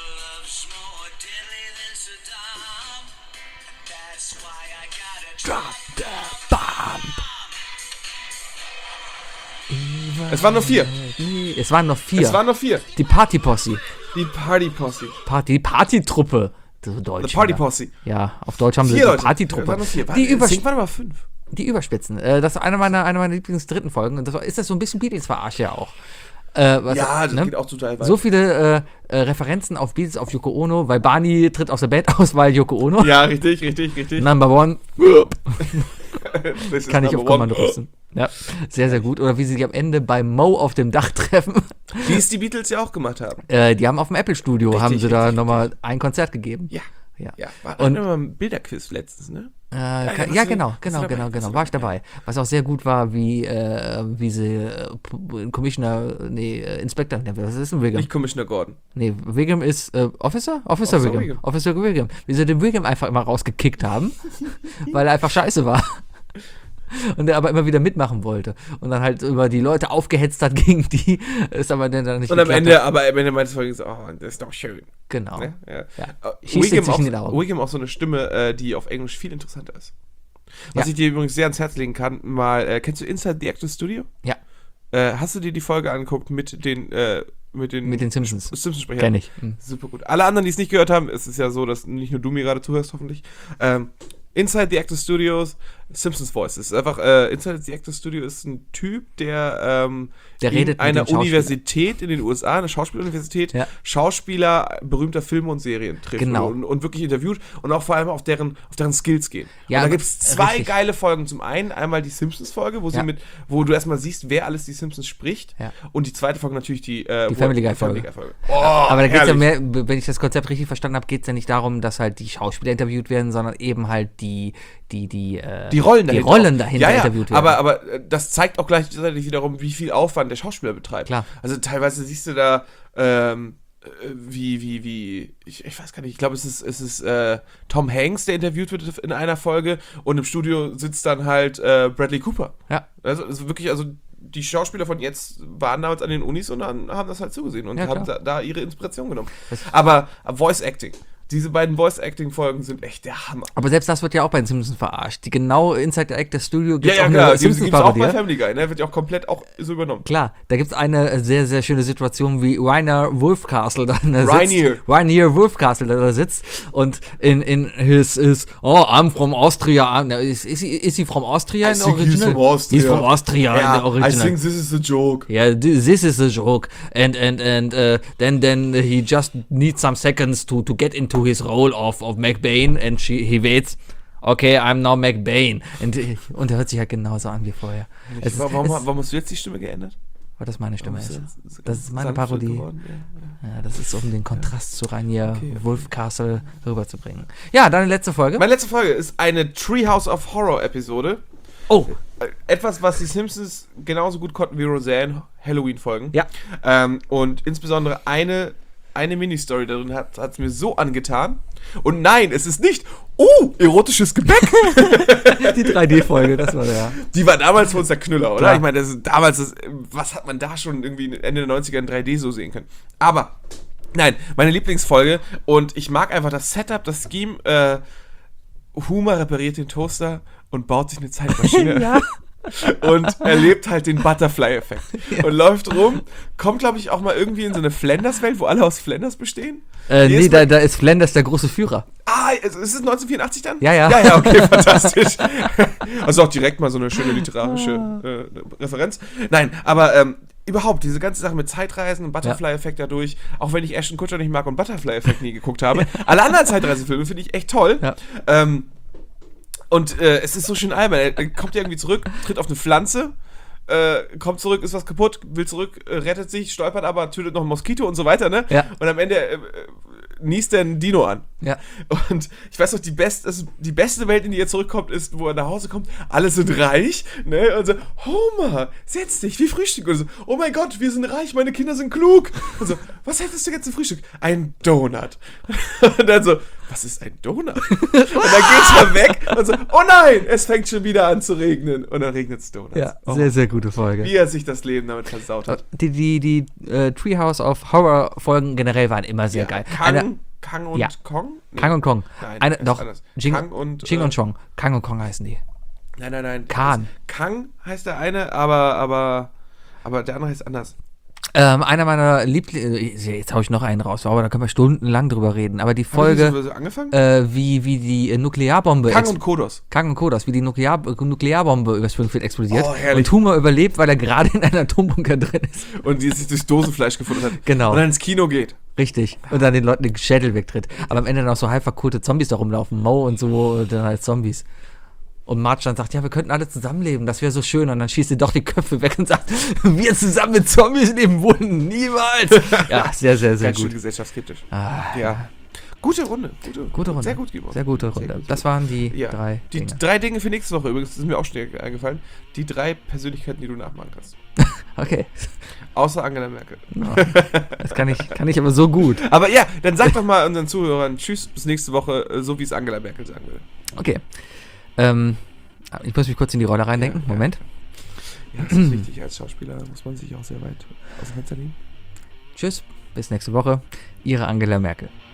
Es waren nur vier. Es waren noch vier. Es waren nur vier. Die Party-Posse. Die Party Posse. Party, die Partytruppe. So Deutsch. The Party oder? Posse. Ja, auf Deutsch haben sie Vier die Leute. Es Partytruppe. waren nur vier. Die, Übers Deswegen waren aber fünf. die Überspitzen. Äh, das ist eine meiner, eine meiner Lieblings-dritten Folgen. Und das war, ist das so ein bisschen Beatles-Verarsche ja auch. Äh, was, Ja, das ne? geht auch total weit. So viele äh, äh, Referenzen auf Beatles, auf Yoko Ono, weil Barney tritt aus der Band aus, weil Yoko Ono. Ja, richtig, richtig, richtig. Number one. Das ist Kann ich auf number one. Kommando rüsten. Ja, sehr, sehr gut. Oder wie sie sich am Ende bei Mo auf dem Dach treffen. Wie es die Beatles ja auch gemacht haben. Äh, die haben auf dem Apple-Studio, Richtig, haben sie da richtig, nochmal ein Konzert gegeben. Ja. Ja. Ja, war Und- immer ein Bilderquiz letztens, ne? Äh, ja, kann, warst ja, du- genau, warst du genau, dabei? genau, Warst genau, du war ich dabei? dabei. Was auch sehr gut war, wie, äh, wie sie äh, P- Commissioner, nee, äh, Inspector, nee, was ist ein Wiggum? Nicht Commissioner Gordon. Nee, Wiggum ist äh, Officer? Officer Officer Wiggum. Wiggum. Officer Wiggum. Wie sie den Wiggum einfach immer rausgekickt haben, weil er einfach scheiße war. Und er aber immer wieder mitmachen wollte. Und dann halt über die Leute aufgehetzt hat gegen die, ist aber dann nicht Und am geklappt Ende, hat. aber am Ende meinte es folgendes, oh, das ist doch schön. Genau. Ne? Ja. Ja. Äh, Schießt dir Wiggum zwischen auch, den Augen. Wiggum auch so eine Stimme, äh, die auf Englisch viel interessanter ist. Was Ja. ich dir übrigens sehr ans Herz legen kann, mal, äh, kennst du Inside the Actors Studio? Ja, Äh, hast du dir die Folge angeguckt mit den, äh, mit den, mit den Simpsons. Simpsons-Sprechern? Kenn ich. Hm. Super gut. Alle anderen, die es nicht gehört haben, es ist ja so, dass nicht nur du mir gerade zuhörst, hoffentlich. Ähm, Inside the Actors Studios, Simpsons Voice. Es ist einfach, äh, Inside the Actors Studio ist ein Typ, der, ähm, Der in redet mit einer den Schauspielern. Universität in den U S A, eine Schauspieluniversität, Ja. Schauspieler berühmter Filme und Serien trifft Genau. und, und wirklich interviewt und auch vor allem auf deren, auf deren Skills gehen. Ja, und da aber- gibt es zwei richtig. geile Folgen. Zum einen einmal die Simpsons-Folge, wo sie Ja. mit, wo du erstmal siehst, wer alles die Simpsons spricht. Ja. Und die zweite Folge natürlich die, äh, Die wo- Family Guy-Folge. Guy-Folge. Oh, Aber da geht es ja herrlich. mehr, wenn ich das Konzept richtig verstanden habe, geht es ja nicht darum, dass halt die Schauspieler interviewt werden, sondern eben halt die, die, die, äh, Die Rollen die dahinter. Rollen auch. dahinter ja, ja, interviewt werden. Aber, aber äh, das zeigt auch gleichzeitig wiederum, wie viel Aufwand der Schauspieler betreibt. Klar. Also teilweise siehst du da, ähm, äh, wie, wie, wie, ich, ich weiß gar nicht, ich glaube, es ist, es ist äh, Tom Hanks, der interviewt wird in einer Folge und im Studio sitzt dann halt äh, Bradley Cooper. Ja. Also, also wirklich, also die Schauspieler von jetzt waren damals an den Unis und dann haben das halt zugesehen und Ja, haben klar. da, da ihre Inspiration genommen. Das- Aber äh, Voice Acting. Diese beiden Voice-Acting-Folgen sind echt der Hammer. Aber selbst das wird ja auch bei den Simpsons verarscht. Die genau Inside the Actors Studio gibt Ja, es ja, auch klar. eine Die gibt es auch bei Simpsons-Parodie. Family Guy, ne? Wird ja auch komplett auch so übernommen. Klar, da gibt es eine sehr, sehr schöne Situation, wie Rainer Wolfcastle da sitzt. Rainier. Rainier Wolfcastle da sitzt und in, in his, his, oh, I'm from Austria. Na, Is, is, he, is he from Austria I in the think he's original? from Austria. He's from Austria in the original. this is a joke. Yeah, thi- this is a joke, and and and uh, then then he just needs some seconds to to get into his role of of McBain, and she he waits. Okay, I'm now McBain, und und er hört sich halt genauso an wie vorher. Es ist- warum, es- warum hast du jetzt die Stimme geändert? Weil das meine Stimme Warum ist. das so Das ganz ist meine sanft Parodie. geworden? Ja, ja. Ja, das ist, um den Kontrast zu Rainier Okay, okay. Wolfcastle rüberzubringen. Ja, deine letzte Folge. Meine letzte Folge ist eine Treehouse of Horror Episode. Oh, Äh, Etwas, was die Simpsons genauso gut konnten wie Roseanne, Halloween-Folgen. Ja. Ähm, und insbesondere eine, eine Mini-Story darin hat es mir so angetan. Und nein, es ist nicht, oh, erotisches Gebäck. die drei D-Folge, das war der. Die war damals für uns der Knüller, oder? Klar. Ich meine, das ist damals, das, was hat man da schon irgendwie Ende der neunziger in drei D so sehen können? Aber, nein, meine Lieblingsfolge und ich mag einfach das Setup, das Scheme, äh, Homer repariert den Toaster und baut sich eine Zeitmaschine. Ja. Und erlebt halt den Butterfly-Effekt. Und läuft rum, kommt, glaube ich, auch mal irgendwie in so eine Flanders-Welt, wo alle aus Flanders bestehen. Äh, Hier nee, ist da, mein- da ist Flanders der große Führer. Ah, ist es neunzehnhundertvierundachtzig dann? Ja, ja. Ja, ja, okay, fantastisch. Also auch direkt mal so eine schöne literarische äh, Referenz. Nein, aber ähm, überhaupt, diese ganze Sache mit Zeitreisen und Butterfly-Effekt dadurch, auch wenn ich Ashton Kutcher nicht mag und Butterfly-Effekt nie geguckt habe, alle anderen Zeitreisefilme finde ich echt toll. Ja. Ähm, und äh, es ist so schön albern. Er, er kommt irgendwie zurück, tritt auf eine Pflanze, äh, kommt zurück, ist was kaputt, will zurück, äh, rettet sich, stolpert aber, tötet noch ein Moskito und so weiter, ne? Ja. Und am Ende äh, niest er einen Dino an. Ja. Und ich weiß noch, die, best, also die beste Welt, in die er zurückkommt, ist, wo er nach Hause kommt, alle sind reich, ne, und so, Homer, setz dich, wie Frühstück, und so, oh mein Gott, wir sind reich, meine Kinder sind klug, und so, was hättest du jetzt zum Frühstück? Ein Donut. Und dann so, was ist ein Donut? Und dann geht's er weg, und so, oh nein, es fängt schon wieder an zu regnen, und dann regnet's Donuts. Ja, Oh, sehr, sehr gute Folge. wie er sich das Leben damit versaut hat. Die, die, die äh, Treehouse of Horror Folgen generell waren immer sehr Ja, geil. Kang, Eine, Kang und Ja. Kong? Nee. Kang und Kong. Nein, Eine, ist doch, anders. Jing, Kang und, Ching äh, und Chong. Kang und Kong heißen die. Nein, nein, nein. Khan. Kang heißt der eine, aber, aber, aber der andere heißt anders. Ähm, einer meiner Lieblinge, jetzt hau ich noch einen raus, aber da können wir stundenlang drüber reden. Aber die Haben Folge, wir so angefangen? äh, wie, wie die äh, Nuklearbombe Kang ex- und Kodos. Kang und Kodos, wie die Nuklear Nuklearbombe über Springfield explodiert. Oh, herrlich. Und Homer überlebt, weil er gerade in einem Atombunker drin ist. Und die sich durch Dosenfleisch gefunden hat. Genau. Und dann ins Kino geht. Richtig. Und dann den Leuten den Schädel wegtritt. Aber am Ende noch so halb verkohlte Zombies da rumlaufen. Mo und so, und dann halt Zombies. Und Marge dann sagt, ja, wir könnten alle zusammenleben, das wäre so schön. Und dann schießt sie doch die Köpfe weg und sagt, wir zusammen mit Zombies leben wollen, niemals. Ja, sehr, sehr, sehr Ganz schön gut. gesellschaftsskeptisch. Ah, Ja. Gute Runde. Gute, Gute Runde. Sehr gut gemacht. Sehr gute Runde. gut. Das waren die Ja. drei Die Dinge. drei Dinge für nächste Woche übrigens, das ist mir auch schnell eingefallen. Die drei Persönlichkeiten, die du nachmachen kannst. Okay. Außer Angela Merkel. Das kann ich, kann ich aber so gut. Aber ja, dann sag doch mal unseren Zuhörern Tschüss, bis nächste Woche, äh, so wie es Angela Merkel sagen würde. Okay. Ähm, ich muss mich kurz in die Rolle reindenken. Ja, ja. Moment. Ja, das ist wichtig. Als Schauspieler muss man sich auch sehr weit aus dem Fenster lehnen. Tschüss. Bis nächste Woche. Ihre Angela Merkel.